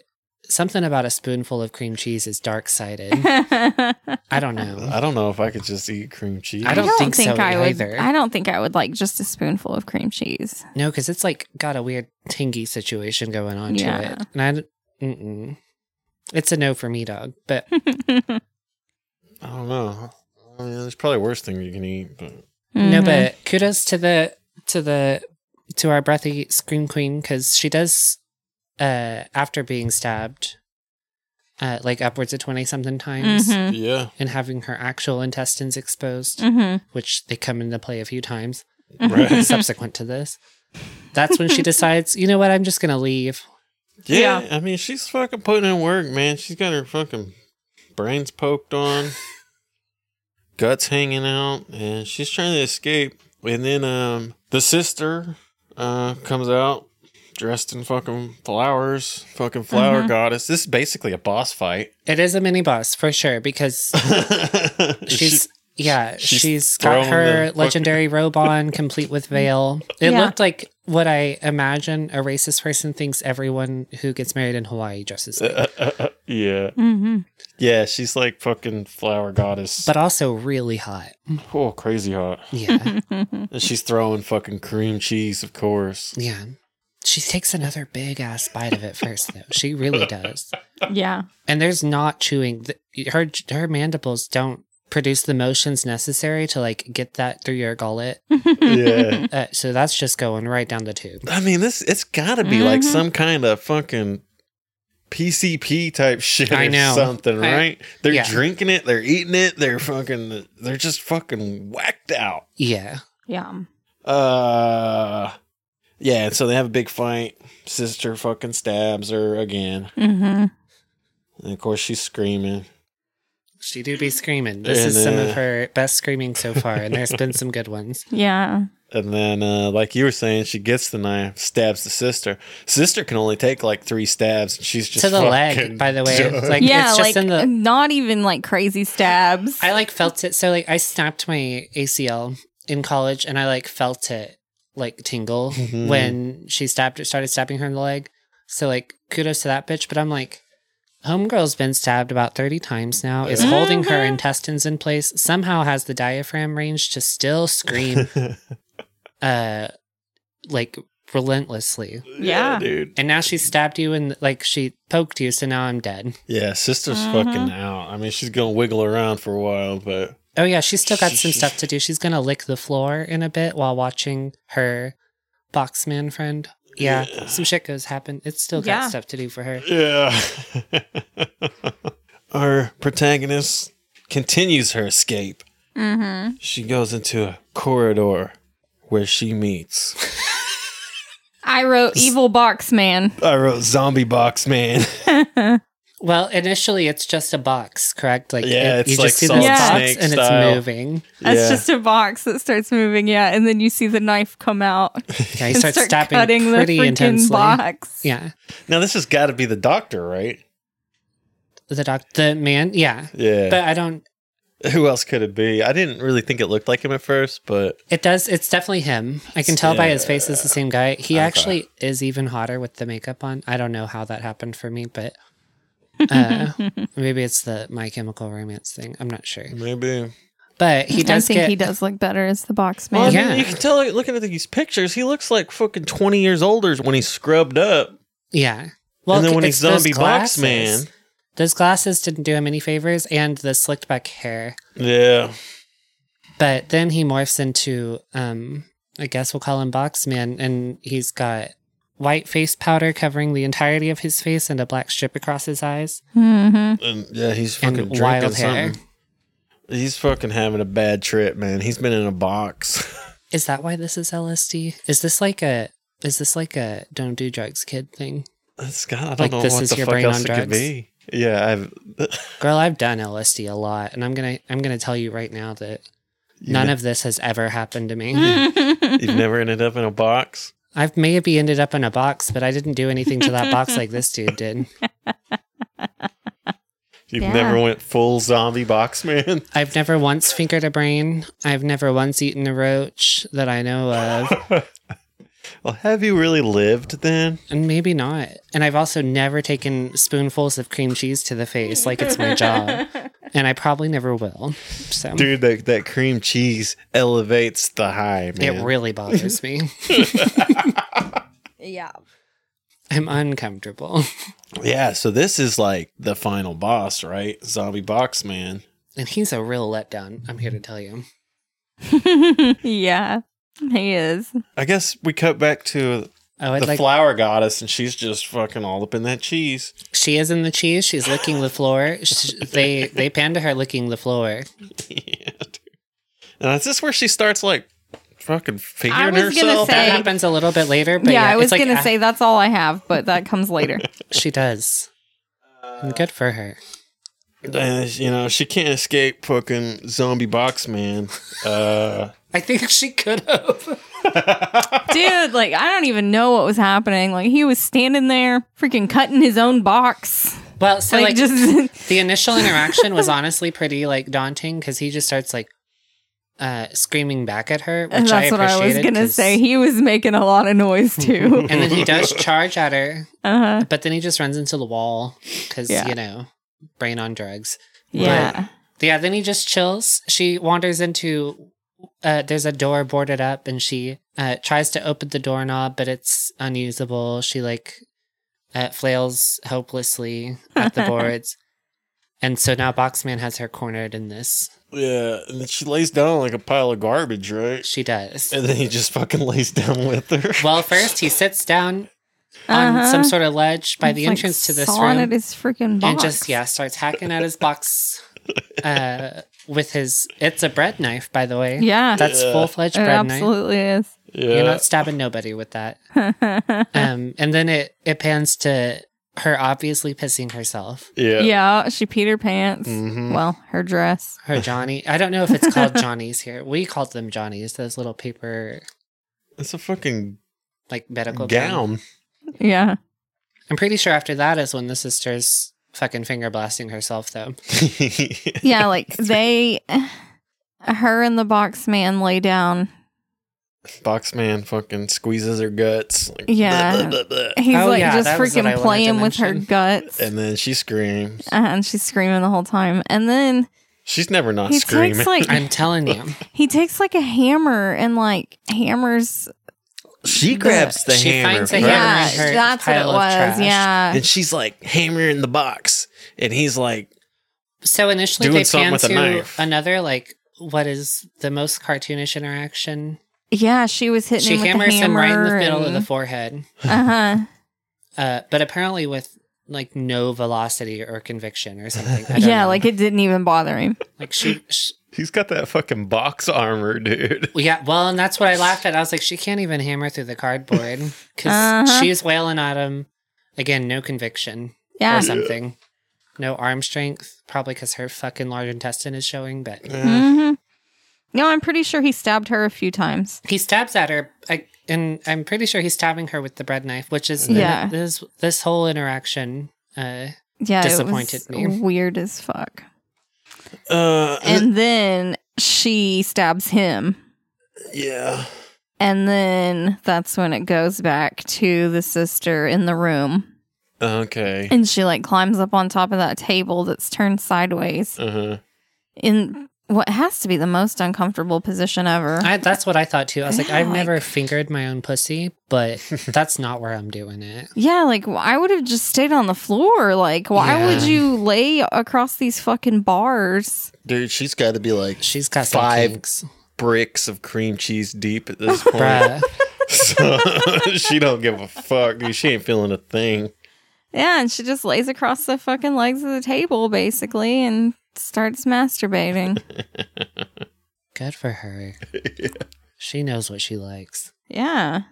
something about a spoonful of cream cheese is dark-sided. I don't know. I don't know if I could just eat cream cheese. I don't, think, so I either. would. I don't think I would like just a spoonful of cream cheese. No, because it's like got a weird tingy situation going on Yeah. to it, and I, d- mm-mm. It's a no for me, dog. But I don't know. I mean, there's probably worse things you can eat, but no, but kudos to the to the to our breathy scream queen, because she does, uh, after being stabbed, uh, like upwards of twenty something times, Mhm. yeah. and having her actual intestines exposed, Mhm. which they come into play a few times Right. subsequent to this. That's when she decides, you know what, I'm just gonna leave. Yeah, Yeah. I mean, she's fucking putting in work, man. She's got her fucking brains poked on, guts hanging out, and she's trying to escape. And then um, the sister uh, comes out dressed in fucking flowers, fucking flower Mhm. goddess. This is basically a boss fight. It is a mini boss for sure, because she's yeah, she's she's got throwing her the legendary robe on, complete with veil. It Yeah. looked like what I imagine a racist person thinks everyone who gets married in Hawaii dresses like. yeah. Mm-hmm. Yeah, she's like fucking flower goddess. But also really hot. Oh, crazy hot. Yeah. And she's throwing fucking cream cheese, of course. Yeah. She takes another big ass bite of it first, though. She really does. Yeah. And there's not chewing. The- Her her mandibles don't produce the motions necessary to like get that through your gullet. Yeah. Uh, so that's just going right down the tube. I mean, this it's got to be Mm-hmm. like some kind of fucking P C P type shit I or know. something, I- right? They're yeah. drinking it, they're eating it, they're fucking, they're just fucking whacked out. Yeah. Yeah. Uh, yeah. And so they have a big fight. Sister fucking stabs her again, Mm-hmm. and of course she's screaming. She do be screaming. This And, is some uh, of her best screaming so far, and there's been some good ones. Yeah. And then, uh, like you were saying, she gets the knife, stabs the sister. Sister can only take like three stabs, and she's just To the fucking leg, by the way. done. Like yeah, it's just like in the not even like crazy stabs. I like felt it. So like I snapped my A C L in college, and I like felt it like tingle Mhm. when she stabbed started stabbing her in the leg. So like kudos to that bitch. But I'm like, homegirl's been stabbed about thirty times now, is holding her intestines in place, somehow has the diaphragm range to still scream uh like relentlessly. Yeah. dude. And now she stabbed you and like she poked you, so now I'm dead. Yeah, sister's Mhm. fucking out. I mean, she's gonna wiggle around for a while, but Oh yeah, she's still got some stuff to do. She's gonna lick the floor in a bit while watching her boxman friend. Yeah, Yeah. some shit goes happen. It's still got Yeah. stuff to do for her. yeah. Our protagonist continues her escape. Mm-hmm. She goes into a corridor where she meets. I wrote evil box man. I wrote zombie box man. Well, initially it's just a box, correct? Like Yeah, it- it's you like just see Solid this box Snake and style. it's moving. That's Yeah. just a box that starts moving, yeah, and then you see the knife come out. Yeah, he and starts start stabbing cutting the pretty freaking intensely. box. Yeah, Now this has got to be the doctor, right? the doc, the man. Yeah, Yeah. but I don't. Who else could it be? I didn't really think it looked like him at first, but It does. It's definitely him. I can tell by his face it's the same guy. He Okay. actually is even hotter with the makeup on. I don't know how that happened for me, but uh, maybe it's the My Chemical Romance thing. I'm not sure. maybe. But he does I think get. he does look better as the box Well, man. I mean, Yeah. you can tell like, looking at these pictures, he looks like fucking twenty years older when he's scrubbed up. Yeah. Well, and then when it's he's those zombie box glasses. man. Those glasses didn't do him any favors, and the slicked back hair. Yeah. But then he morphs into, um, I guess we'll call him Boxman, and he's got white face powder covering the entirety of his face and a black strip across his eyes. Mm-hmm. And yeah, he's And fucking drinking wild hair. something. He's fucking having a bad trip, man. He's been in a box. Is that why this is L S D? Is this like a is this like a don't do drugs kid thing? It's got, I don't Like, know this what is the your fuck brain else on it could drugs? be. Yeah, I've Girl, I've done L S D a lot, and I'm gonna I'm gonna tell you right now that none of this has ever happened to me. you've never ended up in a box. I've maybe ended up in a box, but I didn't do anything to that box like this dude did. You've Yeah. never went full zombie box man. I've never once fingered a brain. I've never once eaten a roach that I know of. Well, have you really lived then? And maybe not. And I've also never taken spoonfuls of cream cheese to the face like it's my job. And I probably never will. So Dude, that, that cream cheese elevates the high, man. it really bothers me. Yeah. I'm uncomfortable. Yeah, so this is like the final boss, right? Zombie Box Man. And he's a real letdown, I'm here to tell you. Yeah, he is. I guess we cut back to Oh, I'd the like flower goddess, and she's just fucking all up in that cheese. she is in the cheese. She's licking the floor. She, they they pan to her licking the floor. Yeah, dude. And is this where she starts like fucking fingering was gonna herself? say- That happens a little bit later. But yeah, yeah, I was it's like, gonna uh, say that's all I have, but that comes later. she does. And good for her. And, you know, she can't escape fucking Zombie Box Man. Uh, I think she could have. Dude, like, I don't even know what was happening. Like, he was standing there freaking cutting his own box. Well, so Like, like, just- the initial interaction was honestly pretty like daunting because he just starts like uh, screaming back at her, which And I that's what I was appreciated. gonna 'cause- say. He was making a lot of noise, too. And then he does charge at her, Uh-huh. but then he just runs into the wall because Yeah. you know, brain on drugs. Yeah. Yeah, then he just chills. She wanders into, uh, there's a door boarded up and she uh, tries to open the doorknob, but it's unusable. She like uh, flails hopelessly at the boards. And so now Boxman has her cornered in this. yeah, and then she lays down like a pile of garbage, right? She does. And then he just fucking lays down with her. Well, first he sits down on Uh-huh. some sort of ledge by the It's like entrance to this sawing room. at his freaking box. And just, yeah, starts hacking at his box uh, with his, it's a bread knife, by the way. Yeah. That's Yeah. full-fledged It bread knife. absolutely is. Yeah. You're not stabbing nobody with that. um, and then it, it pans to her obviously pissing herself. yeah. Yeah, she peed her pants. Mhm. Well, her dress. Her Johnny. I don't know if it's called Johnnies here. We called them Johnnies, those little paper, It's a fucking like, medical gown. Yeah. I'm pretty sure after that is when the sister's fucking finger blasting herself, though. Yeah, like they, her and the box man lay down. Box Man fucking squeezes her guts. Like, Yeah. "Bleh, bleh, bleh, bleh." He's Oh, like yeah, just that was what I freaking wanted playing to with her mention. guts. And then she screams. Uh, and she's screaming the whole time. And then She's never not he screaming. takes like I'm telling you. he takes like a hammer and like hammers. she grabs the She hammer. finds a right? hammer. Yeah, in her that's what it pile of was. trash. Yeah. And she's like hammering the box. And he's like, So initially Doing they something pan with a to knife. another, like, what is the most cartoonish interaction? Yeah, she was hitting She him with hammers the him hammer right in the middle of and- the forehead. Uh-huh. Uh, but apparently with, like, no velocity or conviction or something. I don't Yeah, know. like it didn't even bother him. Like, she... she he's got that fucking box armor, dude. yeah, well, and that's what I laughed at. I was like, she can't even hammer through the cardboard. Because Uh-huh. she's wailing at him. Again, no conviction. Yeah. Or something. No arm strength. Probably because her fucking large intestine is showing, but... Mm-hmm. No, I'm pretty sure he stabbed her a few times. He stabs at her, I, and I'm pretty sure he's stabbing her with the bread knife, which is Yeah. this this whole interaction. Uh, Yeah, Disappointed it was me. weird as fuck. Uh, And then she stabs him. yeah. And then that's when it goes back to the sister in the room. Okay. And she like climbs up on top of that table that's turned sideways Uh-huh. in what has to be the most uncomfortable position ever. I, that's what I thought too. I was like, Yeah, I've like- never fingered my own pussy, but that's not where I'm doing it. Yeah, like I would have just stayed on the floor. Like, why Yeah. would you lay across these fucking bars? Dude, she's got to be like She's got some five kinks. bricks of cream cheese deep at this point. Bruh. So, she don't give a fuck, dude. She ain't feeling a thing. Yeah, and she just lays across the fucking legs of the table, basically, and starts masturbating. Good for her. She knows what she likes. Yeah.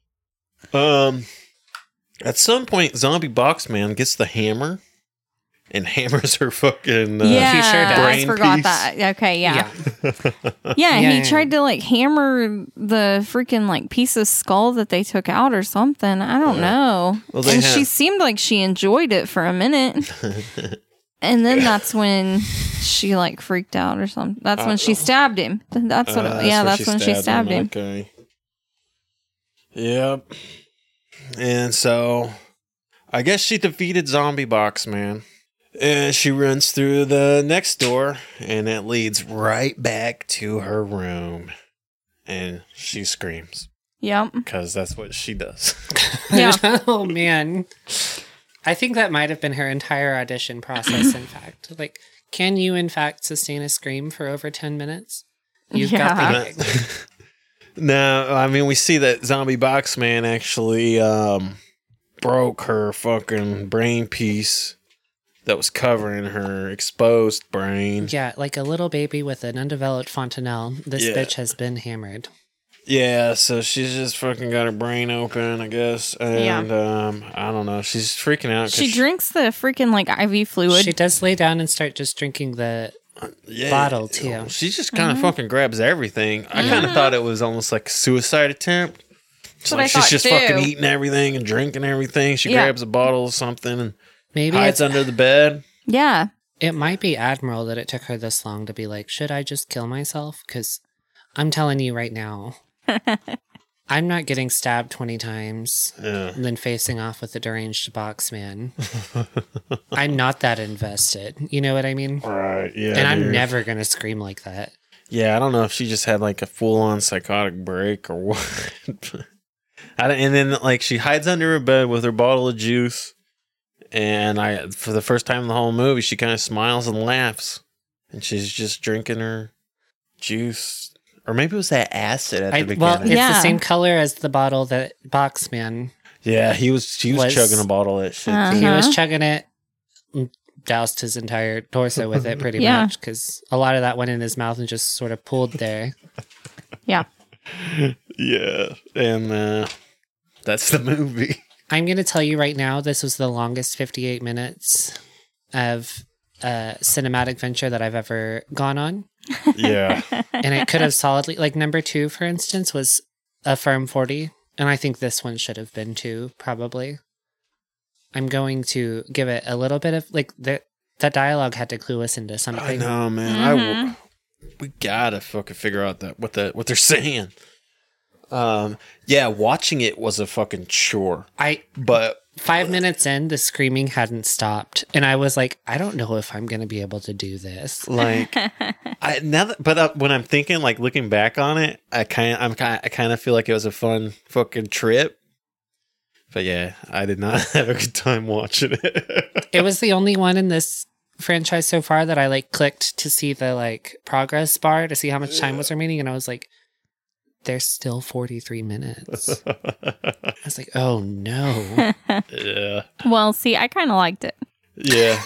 Um, at some point, Zombie Box Man gets the hammer and hammers her fucking uh, yeah, he sure does. I brain forgot piece. that. Okay, yeah. Yeah. Yeah, Yeah, he yeah. tried to like hammer the freaking like piece of skull that they took out or something. I don't know. Well, they and have- she seemed like she enjoyed it for a minute. And then that's when she like freaked out or something. That's when she stabbed him. That's what. Uh, it, yeah, where that's when she stabbed him. Okay. Yep. And so I guess she defeated Zombie Box Man. And she runs through the next door, and it leads right back to her room. And she screams. Yep. Because that's what she does. Yeah. Oh, man. I think that might have been her entire audition process, in fact. Like, can you, in fact, sustain a scream for over ten minutes? You've Yeah. got the No, I mean, we see that Zombie Box Man actually um, broke her fucking brain piece that was covering her exposed brain. Yeah, like a little baby with an undeveloped fontanelle. This Yeah. bitch has been hammered. Yeah, so she's just fucking got her brain open, I guess. And um, I don't know. She's freaking out. 'cause She drinks the freaking like I V fluid. She does lay down and start just drinking the Yeah, bottle, too. She just kind of Mhm. fucking grabs everything. I kind of thought it was almost like a suicide attempt. It's what like I she's thought, just too. fucking eating everything and drinking everything. She Yeah. grabs a bottle of something and Maybe hides it's, under the bed. Yeah. it might be Admiral that it took her this long to be like, should I just kill myself? Because I'm telling you right now, I'm not getting stabbed twenty times Yeah. and then facing off with a deranged box man. I'm not that invested. You know what I mean? Right. Yeah. and I'm dude. never going to scream like that. Yeah, I don't know if she just had like a full on psychotic break or what. I don't, and then like she hides under her bed with her bottle of juice. And I, for the first time in the whole movie, she kind of smiles and laughs. And she's just drinking her juice. Or maybe it was that acid at the I, beginning. well, it's Yeah. the same color as the bottle that box man. yeah, he was he was, Was- chugging a bottle of that shit. Uh, too. He was Uh-huh. chugging it, and doused his entire torso with it pretty Yeah. much because a lot of that went in his mouth and just sort of pulled there. Yeah. Yeah. And uh, that's the movie. I'm going to tell you right now, this was the longest fifty-eight minutes of uh, cinematic venture that I've ever gone on. Yeah. And it could have solidly, like number two, for instance, was a firm forty. And I think this one should have been two, probably. I'm going to give it a little bit of, like, the, that dialogue had to clue us into I something. know, man. I w- we gotta fucking figure out that what the what they're saying. Um, yeah, watching it was a fucking chore, I but Five minutes in, the screaming hadn't stopped. And I was like, I don't know if I'm going to be able to do this. like, I now that, but uh, when I'm thinking, like looking back on it, I kind of, I'm kind, I kind of feel like it was a fun fucking trip. But yeah, I did not have a good time watching it. It was the only one in this franchise so far that I like clicked to see the like progress bar to see how much time was remaining. And I was like, there's still forty-three minutes. I was like, oh no. Yeah. Well, see, I kind of liked it. Yeah.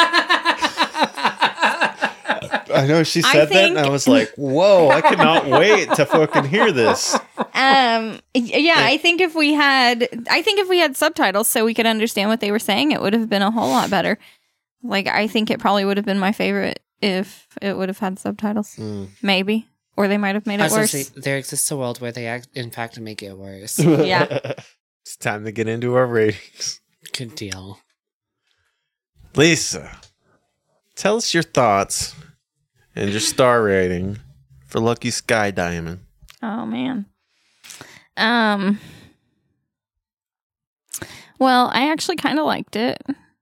I know she I said that, think- and I was like, "Whoa! I cannot wait to fucking hear this." Um, yeah, I think if we had, I think if we had subtitles so we could understand what they were saying, it would have been a whole lot better. Like, I think it probably would have been my favorite if it would have had subtitles. Mm. Maybe, or they might have made I it was gonna worse. say, there exists a world where they act, in fact make it worse. Yeah. It's time to get into our ratings. Good deal. Lisa, tell us your thoughts and your star rating for Lucky Sky Diamond. Oh man. Um. Well, I actually kind of liked it.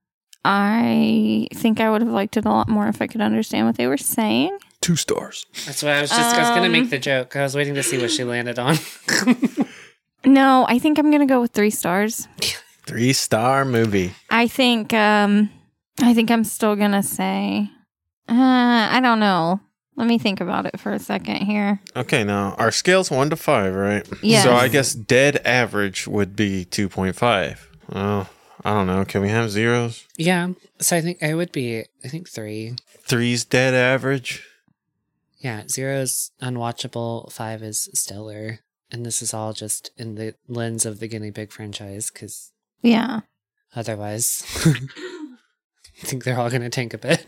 I think I would have liked it a lot more if I could understand what they were saying. Two stars. That's what I was just, I was going to Um, make the joke. I was waiting to see what she landed on. No, I think I'm gonna go with three stars. Three star movie. I think. Um. I think I'm still gonna say. Uh, I don't know. Let me think about it for a second here. Okay, now our scale's one to five, right? Yes. So I guess dead average would be two point five. Well, I don't know. Can we have zeros? Yeah. So I think I would be, I think three. Three's dead average. Yeah. Zero's unwatchable. Five is stellar. And this is all just in the lens of the Guinea Pig franchise because Yeah. otherwise, I think they're all going to tank a bit.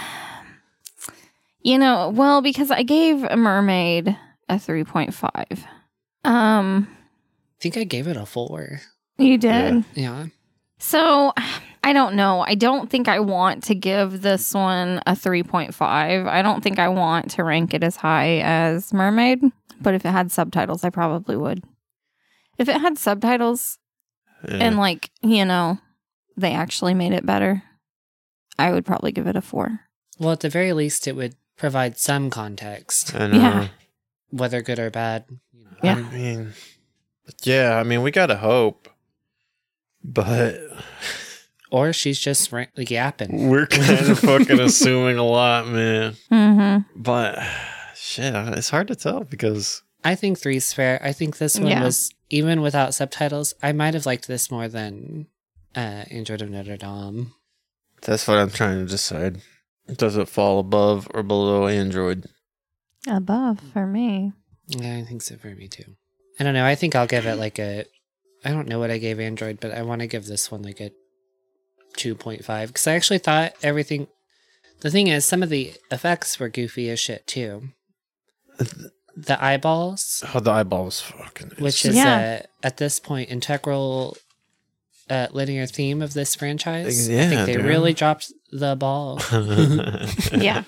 You know, well, because I gave a Mermaid a three point five. Um, I think I gave it a four. you did. Yeah. So, I don't know. I don't think I want to give this one a three point five. I don't think I want to rank it as high as Mermaid, but if it had subtitles, I probably would. If it had subtitles Yeah. and, like, you know, they actually made it better, I would probably give it a four. Well, at the very least, it would provide some context, I know. Yeah. whether good or bad. You know. Yeah. I mean, yeah, I mean, we gotta hope, but Or she's just ra- like, yapping. we're kind of fucking assuming a lot, man. Mm-hmm. But shit, I- it's hard to tell because I think three's fair. I think this one Yeah. was, even without subtitles, I might have liked this more than uh, Android of Notre Dame. that's what I'm trying to decide. Does it fall above or below Android? Above for me. Yeah, I think so for me too. I don't know. I think I'll give it like a, I don't know what I gave Android, but I want to give this one like a two point five because I actually thought everything, the thing is, some of the effects were goofy as shit too. The eyeballs, Oh, the eyeball was fucking. which it's- is Yeah. uh, at this point integral uh, linear theme of this franchise. I Yeah, think they dude. really dropped the ball. Yeah.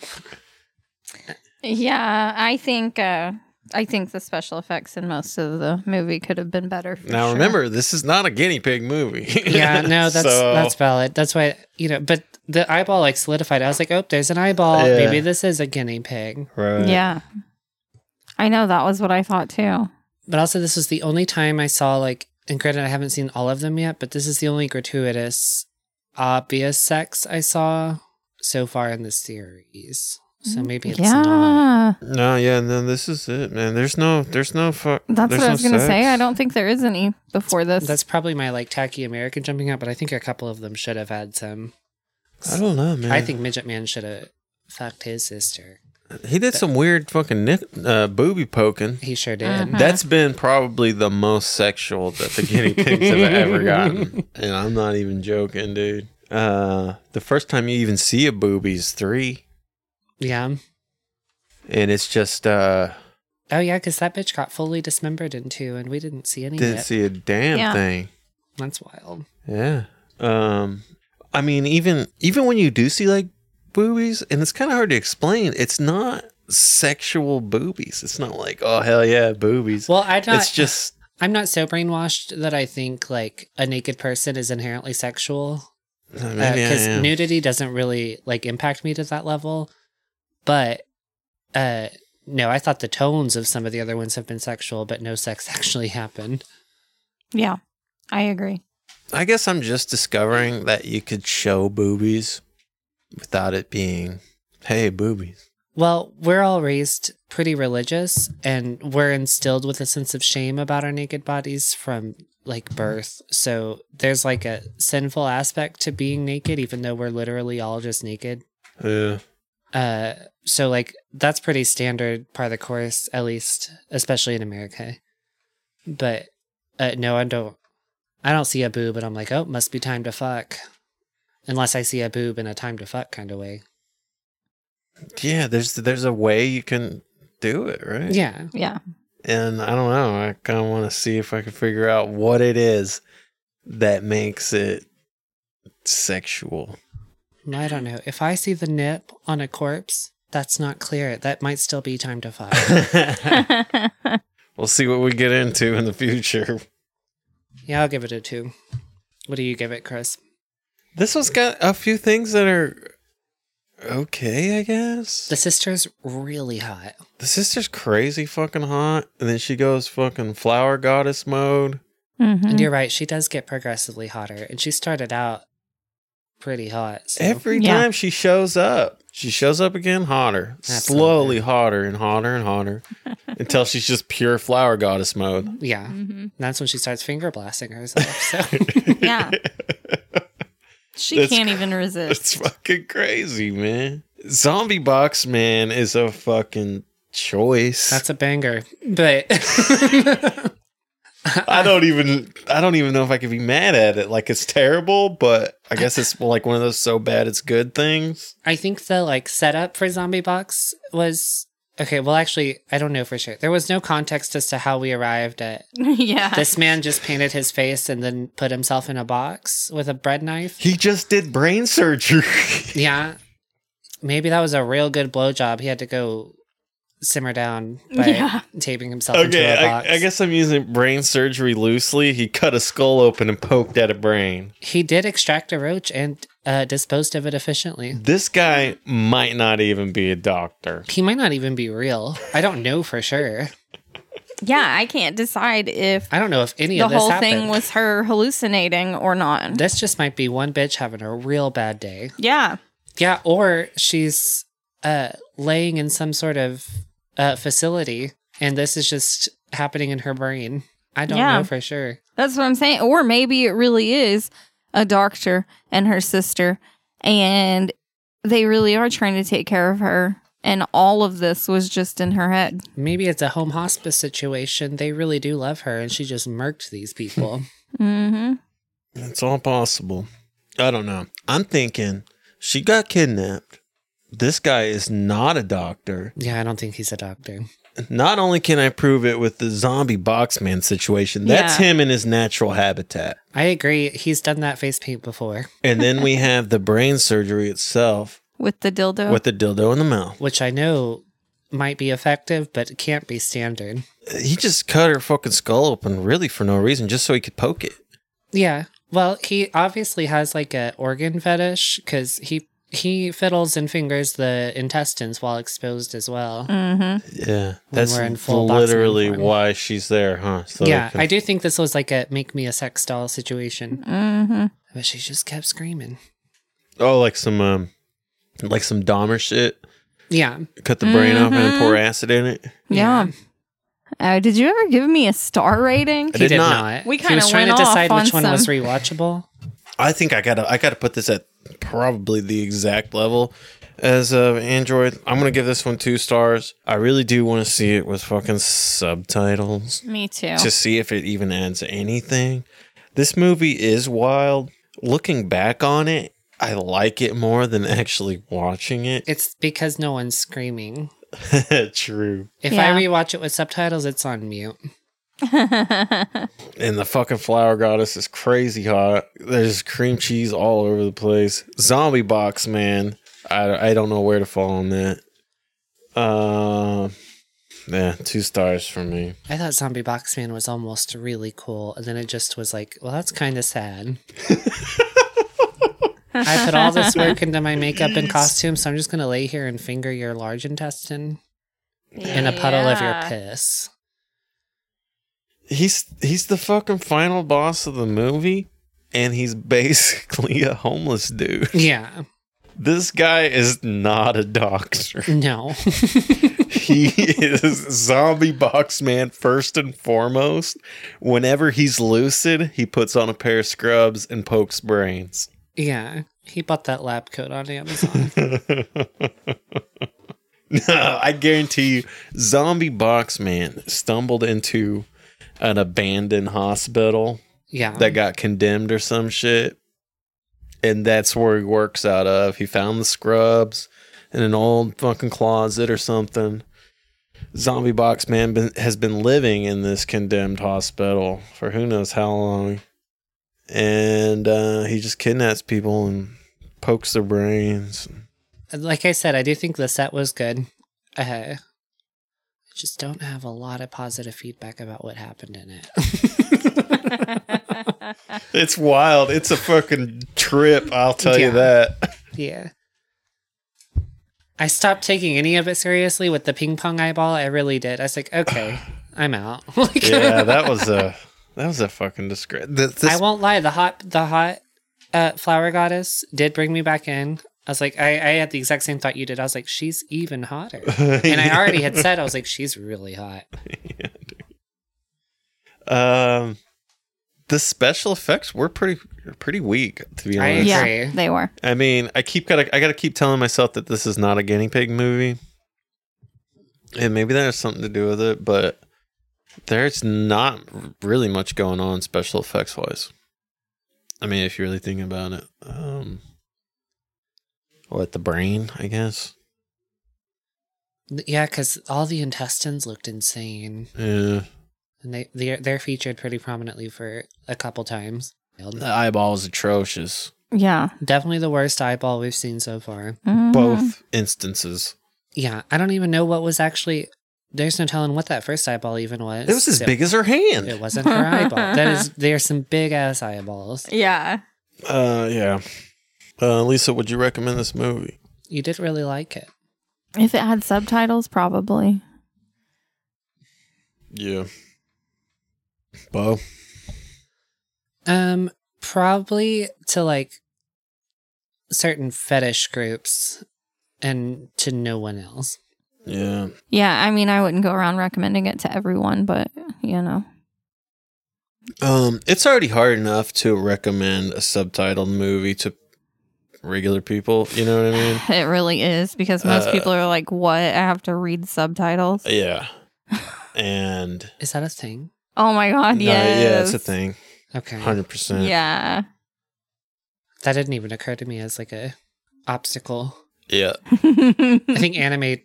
Yeah, I think uh I think the special effects in most of the movie could have been better. For Now sure. remember, this is not a guinea pig movie. Yeah, no, that's So- that's valid. That's why, you know, but the eyeball like solidified. I was like, oh, there's an eyeball. Yeah. Maybe this is a guinea pig. right. Yeah. I know, that was what I thought too. But also, this was the only time I saw like, and granted, I haven't seen all of them yet, but this is the only gratuitous, obvious sex I saw so far in the series. So maybe it's not. Yeah. No, yeah, no, this is it, man. There's no, there's no fuck. That's there's what I no was gonna sex. say. I don't think there is any before this. That's probably my like tacky American jumping out, but I think a couple of them should have had some. I don't know, man. I think Midget Man should have fucked his sister. he did some weird fucking nick, uh, booby poking. He sure did. Uh-huh. That's been probably the most sexual that the guinea pigs have ever gotten, and I'm not even joking, dude. Uh, the first time you even see a booby's three, Yeah. and it's just uh, Oh yeah, because that bitch got fully dismembered into, and we didn't see any didn't yet. see a damn Yeah. thing. That's wild. Yeah. Um, I mean, even even when you do see like boobies, and it's kind of hard to explain. It's not sexual boobies. It's not like, oh hell yeah, boobies. Well, I not. it's just I'm not so brainwashed that I think like a naked person is inherently sexual. uh, maybe I Because am. nudity doesn't really like impact me to that level. But uh, no, I thought the tones of some of the other ones have been sexual, but no sex actually happened. Yeah, I agree. I guess I'm just discovering that you could show boobies without it being, hey, boobies. Well, we're all raised pretty religious, and we're instilled with a sense of shame about our naked bodies from like birth. So there's like a sinful aspect to being naked, even though we're literally all just naked. Yeah. Uh, so like that's pretty standard part of the course, at least, especially in America. But uh, no, I don't. I don't see a boob, and I'm like, oh, must be time to fuck. Unless I see a boob in a time to fuck kind of way. Yeah, there's there's a way you can do it, right? Yeah. Yeah. And I don't know. I kind of want to see if I can figure out what it is that makes it sexual. I don't know. If I see the nip on a corpse, that's not clear. That might still be time to fuck. We'll see what we get into in the future. Yeah, I'll give it a two. What do you give it, Chris? This one's got a few things that are okay, I guess. The sister's really hot. The sister's crazy fucking hot, and then she goes fucking flower goddess mode. Mm-hmm. And you're right, she does get progressively hotter. And she started out pretty hot. So. Every Yeah. time she shows up, she shows up again hotter, Absolutely. slowly hotter and hotter and hotter, until she's just pure flower goddess mode. Yeah. Mm-hmm. That's when she starts finger blasting herself. So Yeah. She That's can't cr- even resist. It's fucking crazy, man. Zombie Box Man is a fucking choice. that's a banger. But I don't even I don't even know if I could be mad at it. Like it's terrible, but I guess it's like one of those so bad it's good things. I think the like setup for Zombie Box was okay. Well, actually, I don't know for sure. There was no context as to how we arrived at Yeah. this man just painted his face and then put himself in a box with a bread knife. He just did brain surgery. Yeah, maybe that was a real good blowjob. He had to go simmer down by Yeah. taping himself into Okay, a box. I, I guess I'm using brain surgery loosely. He cut a skull open and poked at a brain. He did extract a roach and uh, disposed of it efficiently. This guy might not even be a doctor. He might not even be real. I don't know for sure. Yeah, I can't decide if I don't know if any the of this whole happened. thing was her hallucinating or not. This just might be one bitch having a real bad day. Yeah. Yeah, or she's uh, laying in some sort of uh, facility, and this is just happening in her brain. I don't Yeah. know for sure. That's what I'm saying. Or maybe it really is a doctor and her sister, and they really are trying to take care of her, and all of this was just in her head. Maybe it's a home hospice situation. They really do love her, and she just murked these people. Mm-hmm. It's all possible. I don't know. I'm thinking she got kidnapped. This guy is not a doctor. Yeah, I don't think he's a doctor. Not only can I prove it with the zombie boxman situation, that's Yeah. him in his natural habitat. I agree. He's done that face paint before, And then we have the brain surgery itself With the dildo. with the dildo in the mouth. which I know might be effective, but can't be standard. He just cut her fucking skull open really for no reason, just so he could poke it. Yeah. Well, he obviously has like a organ fetish because he he fiddles and fingers the intestines while exposed as well. Mm-hmm. Yeah, that's we're in full boxman literally form. why she's there, huh? So yeah, they can- I do think this was like a make me a sex doll situation. Mm-hmm. But she just kept screaming. Oh, like some um, like some Dahmer shit. Yeah. Cut the brain open and Mhm. pour acid in it. Yeah. Uh, did you ever give me a star rating? I He did did not. not. We he kinda was trying to went off decide on which one was some- rewatchable. I think I gotta I gotta put this at probably the exact level as uh, Android. I'm gonna give this one two stars. I really do want to see it with fucking subtitles Me too. to see if it even adds anything. This movie is wild. Looking back on it, I like it more than actually watching it. It's because no one's screaming. True. If Yeah. I rewatch it with subtitles, it's on mute. And the fucking flower goddess is crazy hot. There's cream cheese all over the place. Zombie box, man. I, I don't know where to fall on that. Uh, yeah, two stars for me. I thought Zombie Boxman was almost really cool, and then it just was like, well, that's kind of sad. I put all this work into my makeup and costume, so I'm just going to lay here and finger your large intestine in a puddle of your Yeah. piss. He's he's the fucking final boss of the movie, and he's basically a homeless dude. Yeah. This guy is not a doctor. No. He is zombie box man first and foremost. Whenever he's lucid, he puts on a pair of scrubs and pokes brains. Yeah. He bought that lab coat on Amazon. No, I guarantee you, zombie box man stumbled into an abandoned hospital Yeah. that got condemned or some shit. And that's where he works out of. He found the scrubs in an old fucking closet or something. Zombie box man been, has been living in this condemned hospital for who knows how long. And uh, he just kidnaps people and pokes their brains. Like I said, I do think the set was good. Uh, I just don't have a lot of positive feedback about what happened in it. It's wild. It's a fucking trip, I'll tell Yeah. you that. Yeah. I stopped taking any of it seriously with the ping pong eyeball. I really did. I was like, okay, I'm out. Like, Yeah, that was a that was a fucking disgrace. Th- this- I won't lie. The hot, the hot uh, flower goddess did bring me back in. I was like, I, I had the exact same thought you did. I was like, she's even hotter. And I already had said, I was like, she's really hot. Um, the special effects were pretty pretty weak, to be I honest. Yeah, agree. they were. I mean, I keep gotta I gotta keep telling myself that this is not a guinea pig movie, and maybe that has something to do with it. But there's not really much going on special effects wise. I mean, if you really think about it, um, what the brain, I guess. Yeah, because all the intestines looked insane. Yeah, And they, they're, they're featured pretty prominently for a couple times. the eyeball is atrocious. Yeah. Definitely the worst eyeball we've seen so far. Mhm. Both instances. Yeah, I don't even know what was actually. There's no telling what that first eyeball even was. It was as So big as her hand. It wasn't her eyeball. That is, there's some big ass eyeballs. Yeah. Uh, yeah. Uh, Lisa, would you recommend this movie? You did really like it. If it had subtitles, probably. Yeah. Bo? Um, probably to like certain fetish groups and to no one else. Yeah. Yeah, I mean, I wouldn't go around recommending it to everyone, but, you know. Um, it's already hard enough to recommend a subtitled movie to regular people. You know what I mean? It really is, because most Uh, people are like, what? I have to read subtitles? Yeah. And Is that a thing? Oh my God, uh, yes. yeah, it's a thing. Okay. one hundred percent. Yeah. That didn't even occur to me as like a obstacle. Yeah. I think anime.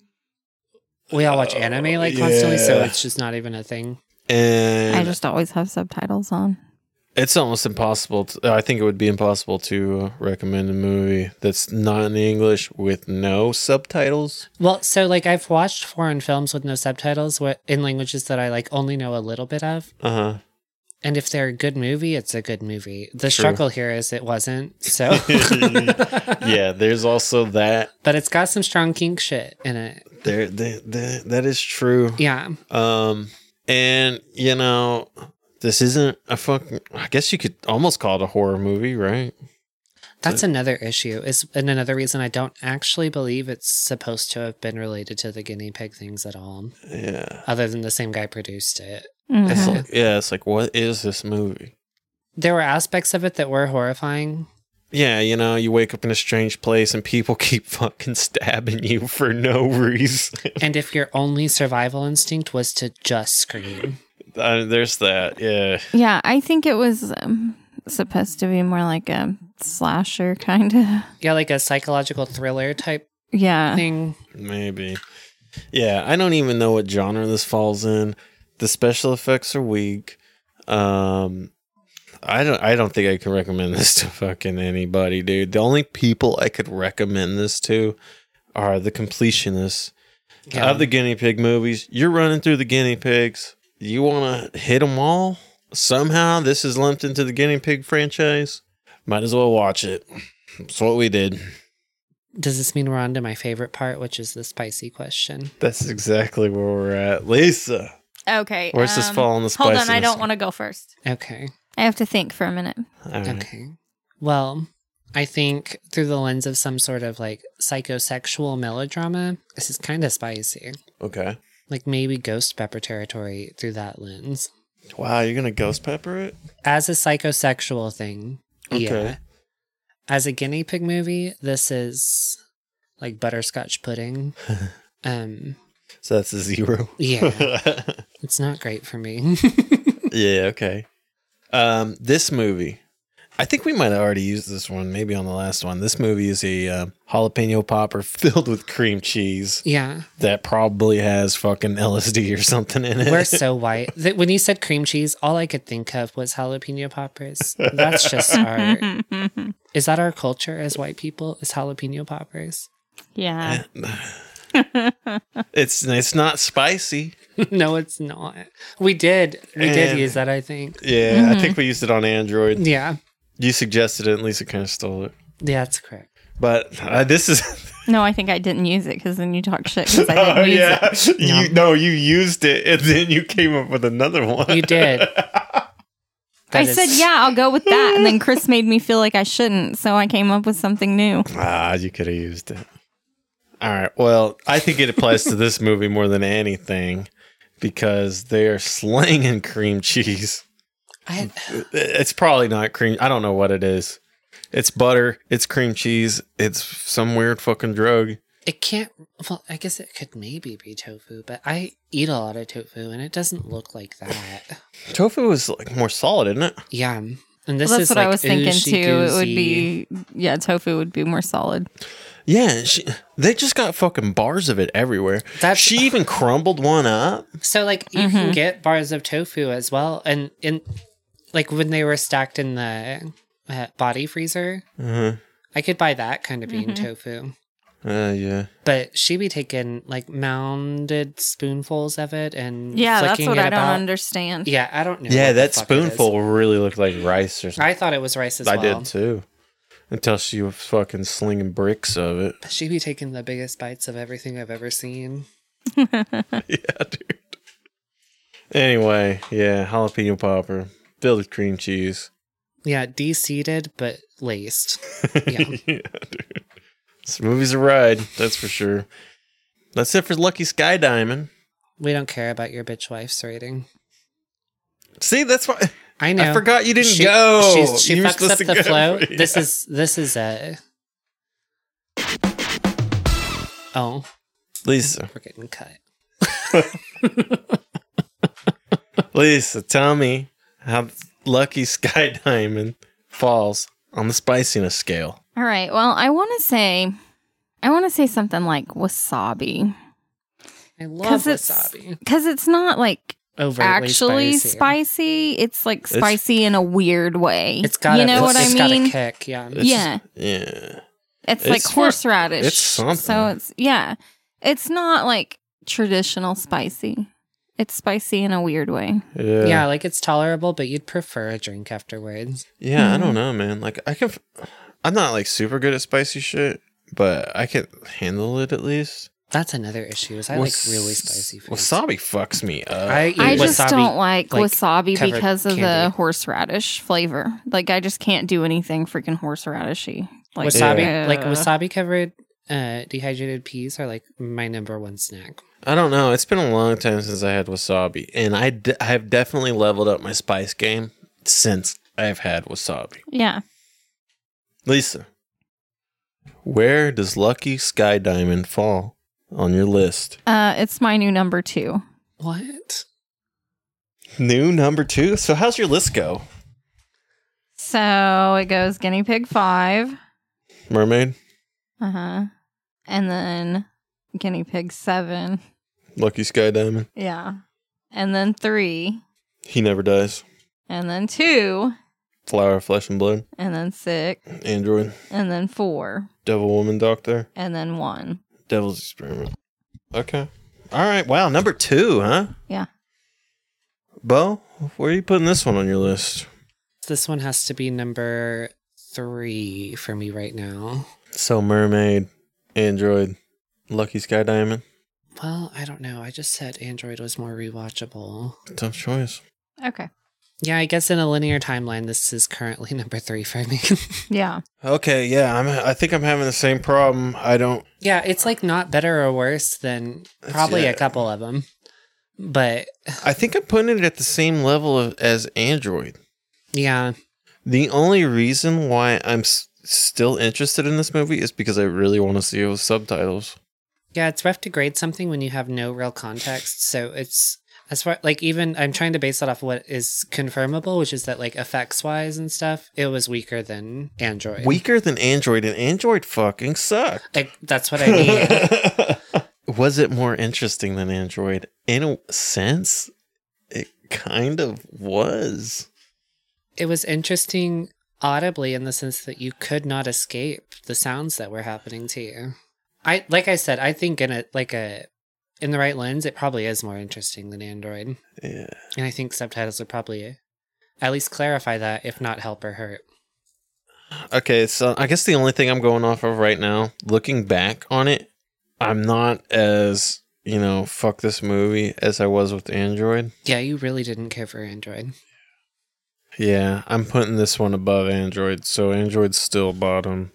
We all watch anime like constantly, so yeah. it's just not even a thing. And I just always have subtitles on. it's almost impossible. To, I think it would be impossible to uh, recommend a movie that's not in English with no subtitles. Well, so like I've watched foreign films with no subtitles what in languages that I like only know a little bit of. Uh huh. And if they're a good movie, it's a good movie. The True. struggle here is it wasn't. So Yeah, there's also that. but it's got some strong kink shit in it. There, there, there that is true. Yeah. Um, and you know, this isn't a fucking. I guess you could almost call it a horror movie, right? That's another issue. Is and another reason I don't actually believe it's supposed to have been related to the guinea pig things at all. Yeah. Other than the same guy produced it. Mhm. It's like, yeah, it's like, what is this movie? There were aspects of it that were horrifying. Yeah, you know, you wake up in a strange place and people keep fucking stabbing you for no reason. And if your only survival instinct was to just scream. Uh, there's that, yeah. Yeah, I think it was um, supposed to be more like a slasher kind of. Yeah, like a psychological thriller type Yeah. thing. Maybe. Yeah, I don't even know what genre this falls in. The special effects are weak. Um, I don't. I don't think I can recommend this to fucking anybody, dude. The only people I could recommend this to are the completionists Yeah. of the guinea pig movies. You're running through the guinea pigs. You want to hit them all? Somehow this is lumped into the guinea pig franchise. Might as well watch it. That's what we did. Does this mean we're on to my favorite part, which is the spicy question? That's exactly where we're at, Lisa. Okay. Where's this um, fall on the Hold on, I spiciness? don't want to go first. Okay. I have to think for a minute. All right. Okay. Well, I think through the lens of some sort of like psychosexual melodrama, this is kind of spicy. Okay. Like maybe ghost pepper territory through that lens. Wow, you're gonna ghost pepper it? As a psychosexual thing, Okay. yeah. As a guinea pig movie, this is like butterscotch pudding. um, So that's a zero. yeah, it's not great for me. Yeah. Okay. Um, this movie, I think we might have already used this one, maybe on the last one. This movie is a uh, jalapeno popper filled with cream cheese Yeah, that probably has fucking L S D or something in it. we're so white. That when you said cream cheese, all I could think of was jalapeno poppers. That's just our. Is that our culture as white people? Is jalapeno poppers? Yeah. it's it's not spicy. No, it's not. We did. We did And- use that, I think. Yeah, I think we used it on Android. Yeah. You suggested it, and Lisa kind of stole it. Yeah, that's correct. But uh, this is. No, I think I didn't use it because then you talk shit because I didn't Oh use yeah, it. you no, you used it, and then you came up with another one. You did. I That is- said, yeah, I'll go with that. And then Chris made me feel like I shouldn't. So I came up with something new. Ah, you could have used it. All right. Well, I think it applies to this movie more than anything because they are slanging cream cheese. I, It's probably not cream. I don't know what it is. It's butter. It's cream cheese. It's some weird fucking drug. it can't. Well, I guess it could maybe be tofu, but I eat a lot of tofu and it doesn't look like that. Tofu is like more solid, isn't it? Yeah. And this Well, is that's what like I was thinking too. It would oozey-goozy. be, yeah, tofu would be more solid. Yeah, she, they just got fucking bars of it everywhere. That's- she even crumbled one up. So like you Mm-hmm. can get bars of tofu as well, and in like when they were stacked in the uh, body freezer, Uh-huh. I could buy that kind of bean Mm-hmm. tofu. Uh, yeah. But she be taking like mounded spoonfuls of it and Yeah, that's flicking what it I don't about. understand. Yeah, I don't know. Yeah, what the that fuck it is. spoonful really looked like rice or something. I thought it was rice as I well. did too. Until she was fucking slinging bricks of it. She be taking the biggest bites of everything I've ever seen. Yeah, dude. Anyway, yeah, jalapeno popper, filled with cream cheese. Yeah, de-seeded but laced. Yeah. Yeah, dude. This movie's a ride, that's for sure. That's it for Lucky Sky Diamond. We don't care about your bitch wife's rating. See, that's why I know. I forgot you didn't she, go. she's- she You were fucks supposed up to the go. flow. Yeah. This is this is a. Oh, Lisa. we're getting cut. Lisa, tell me how Lucky Sky Diamond falls on the spiciness scale. All right. Well, I want to say, I want to say something like wasabi. I love it's, wasabi. Because it's not like Overtly actually spicy. spicy. It's like It's- spicy in a weird way. It's got you a, know what I it's got a mean? kick, yeah. It's- Yeah. Yeah. It's, It's like for- horseradish. it's something. So it's yeah. It's not like traditional spicy. It's spicy in a weird way. Yeah. Yeah, like it's tolerable, but you'd prefer a drink afterwards. Yeah, I Mm-hmm. don't know, man. Like, I can. I'm not like super good at spicy shit, but I can handle it at least. That's another issue. Is I Was- like really spicy food. Wasabi fucks me up. I eat I just wasabi, don't like, like, wasabi covered because of the candy. horseradish flavor. Like I just can't do anything freaking horseradishy. Like wasabi, like uh, wasabi covered uh, dehydrated peas are like my number one snack. I don't know. It's been a long time since I had wasabi, and I de- I have definitely leveled up my spice game since I've had wasabi. Yeah. Lisa, where does Lucky Sky Diamond fall on your list? Uh, it's my new number two. What? New number two. So how's your list go? So it goes guinea pig five. Mermaid, Uh huh. And then guinea pig seven. Lucky Sky Diamond. Yeah. And then three. He never dies. And then two. Flower, Flesh and Blood. And then six. Android. And then four. Devil Woman Doctor. And then one. Devil's Experiment. Okay. All right. Wow. Number two, huh? Yeah. Bo, where are you putting this one on your list? This one has to be number three for me right now. So Mermaid, Android, Lucky Sky Diamond. Well, I don't know. I just said Android was more rewatchable. Tough choice. Okay. Yeah, I guess in a linear timeline, this is currently number three for me. Yeah. Okay. Yeah. I'm. I think I'm having the same problem. I don't. Yeah, it's like not better or worse than probably yeah. a couple of them. But I think I'm putting it at the same level of, as Android. yeah, The only reason why I'm s- still interested in this movie is because I really want to see it with subtitles. yeah, it's rough to grade something when you have no real context. So it's as far like even I'm trying to base it off what is confirmable, which is that like effects wise and stuff, it was weaker than Android. Weaker than Android, and Android fucking sucked. Like, that's what I mean. Was it more interesting than Android? In a sense, it kind of was. It was interesting audibly in the sense that you could not escape the sounds that were happening to you. I like I said, I think in a like a in the right lens, it probably is more interesting than Android. Yeah. And I think subtitles would probably at least clarify that, if not help or hurt. Okay, so I guess the only thing I'm going off of right now, looking back on it, I'm not as, you know, fuck this movie as I was with Android. Yeah, you really didn't care for Android. Yeah, I'm putting this one above Android, so Android's still bottom.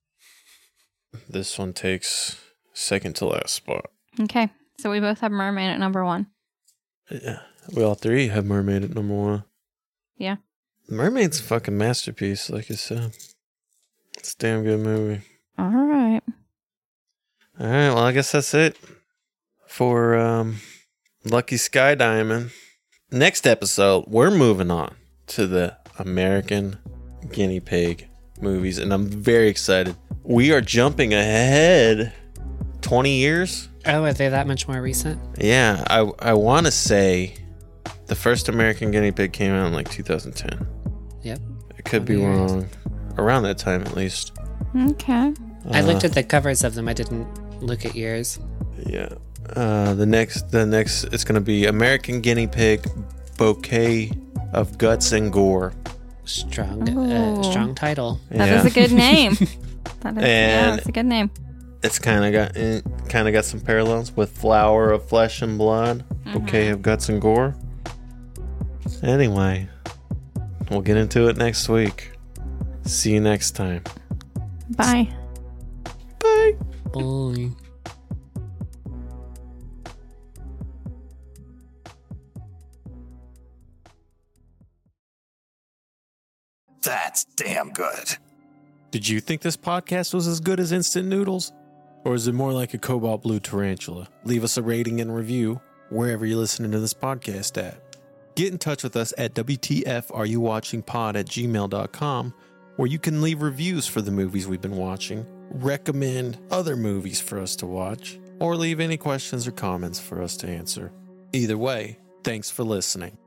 This one takes second to last spot. Okay. So we both have Mermaid at number one. Yeah, we all three have Mermaid at number one. Yeah. Mermaid's a fucking masterpiece, like I said. It's a damn good movie. All right. All right, well, I guess that's it for um, Lucky Sky Diamond. Next episode, we're moving on to the American Guinea Pig movies, and I'm very excited. We are jumping ahead twenty years. Oh, are they that much more recent? Yeah, I I want to say the first American Guinea Pig came out in like two thousand ten. Yep. It could be twenty years. wrong. Around that time, at least. Okay. I looked Uh, at the covers of them. I didn't look at yours. Yeah. Uh, the next, the next, it's going to be American Guinea Pig, Bouquet of Guts and Gore. Strong, uh, Ooh. strong title. That Yeah. is a good name. That is, yeah, And- that's a good name. It's kind of got kind of got some parallels with Flower of Flesh and Blood, Bouquet of Guts and Gore. Anyway, we'll get into it next week. See you next time. Bye. Bye. Bye. That's damn good. Did you think this podcast was as good as instant noodles? Or is it more like a cobalt blue tarantula? Leave us a rating and review wherever you're listening to this podcast at. Get in touch with us at W T F Are You Watching Pod at gmail dot com, where you can leave reviews for the movies we've been watching, recommend other movies for us to watch, or leave any questions or comments for us to answer. Either way, thanks for listening.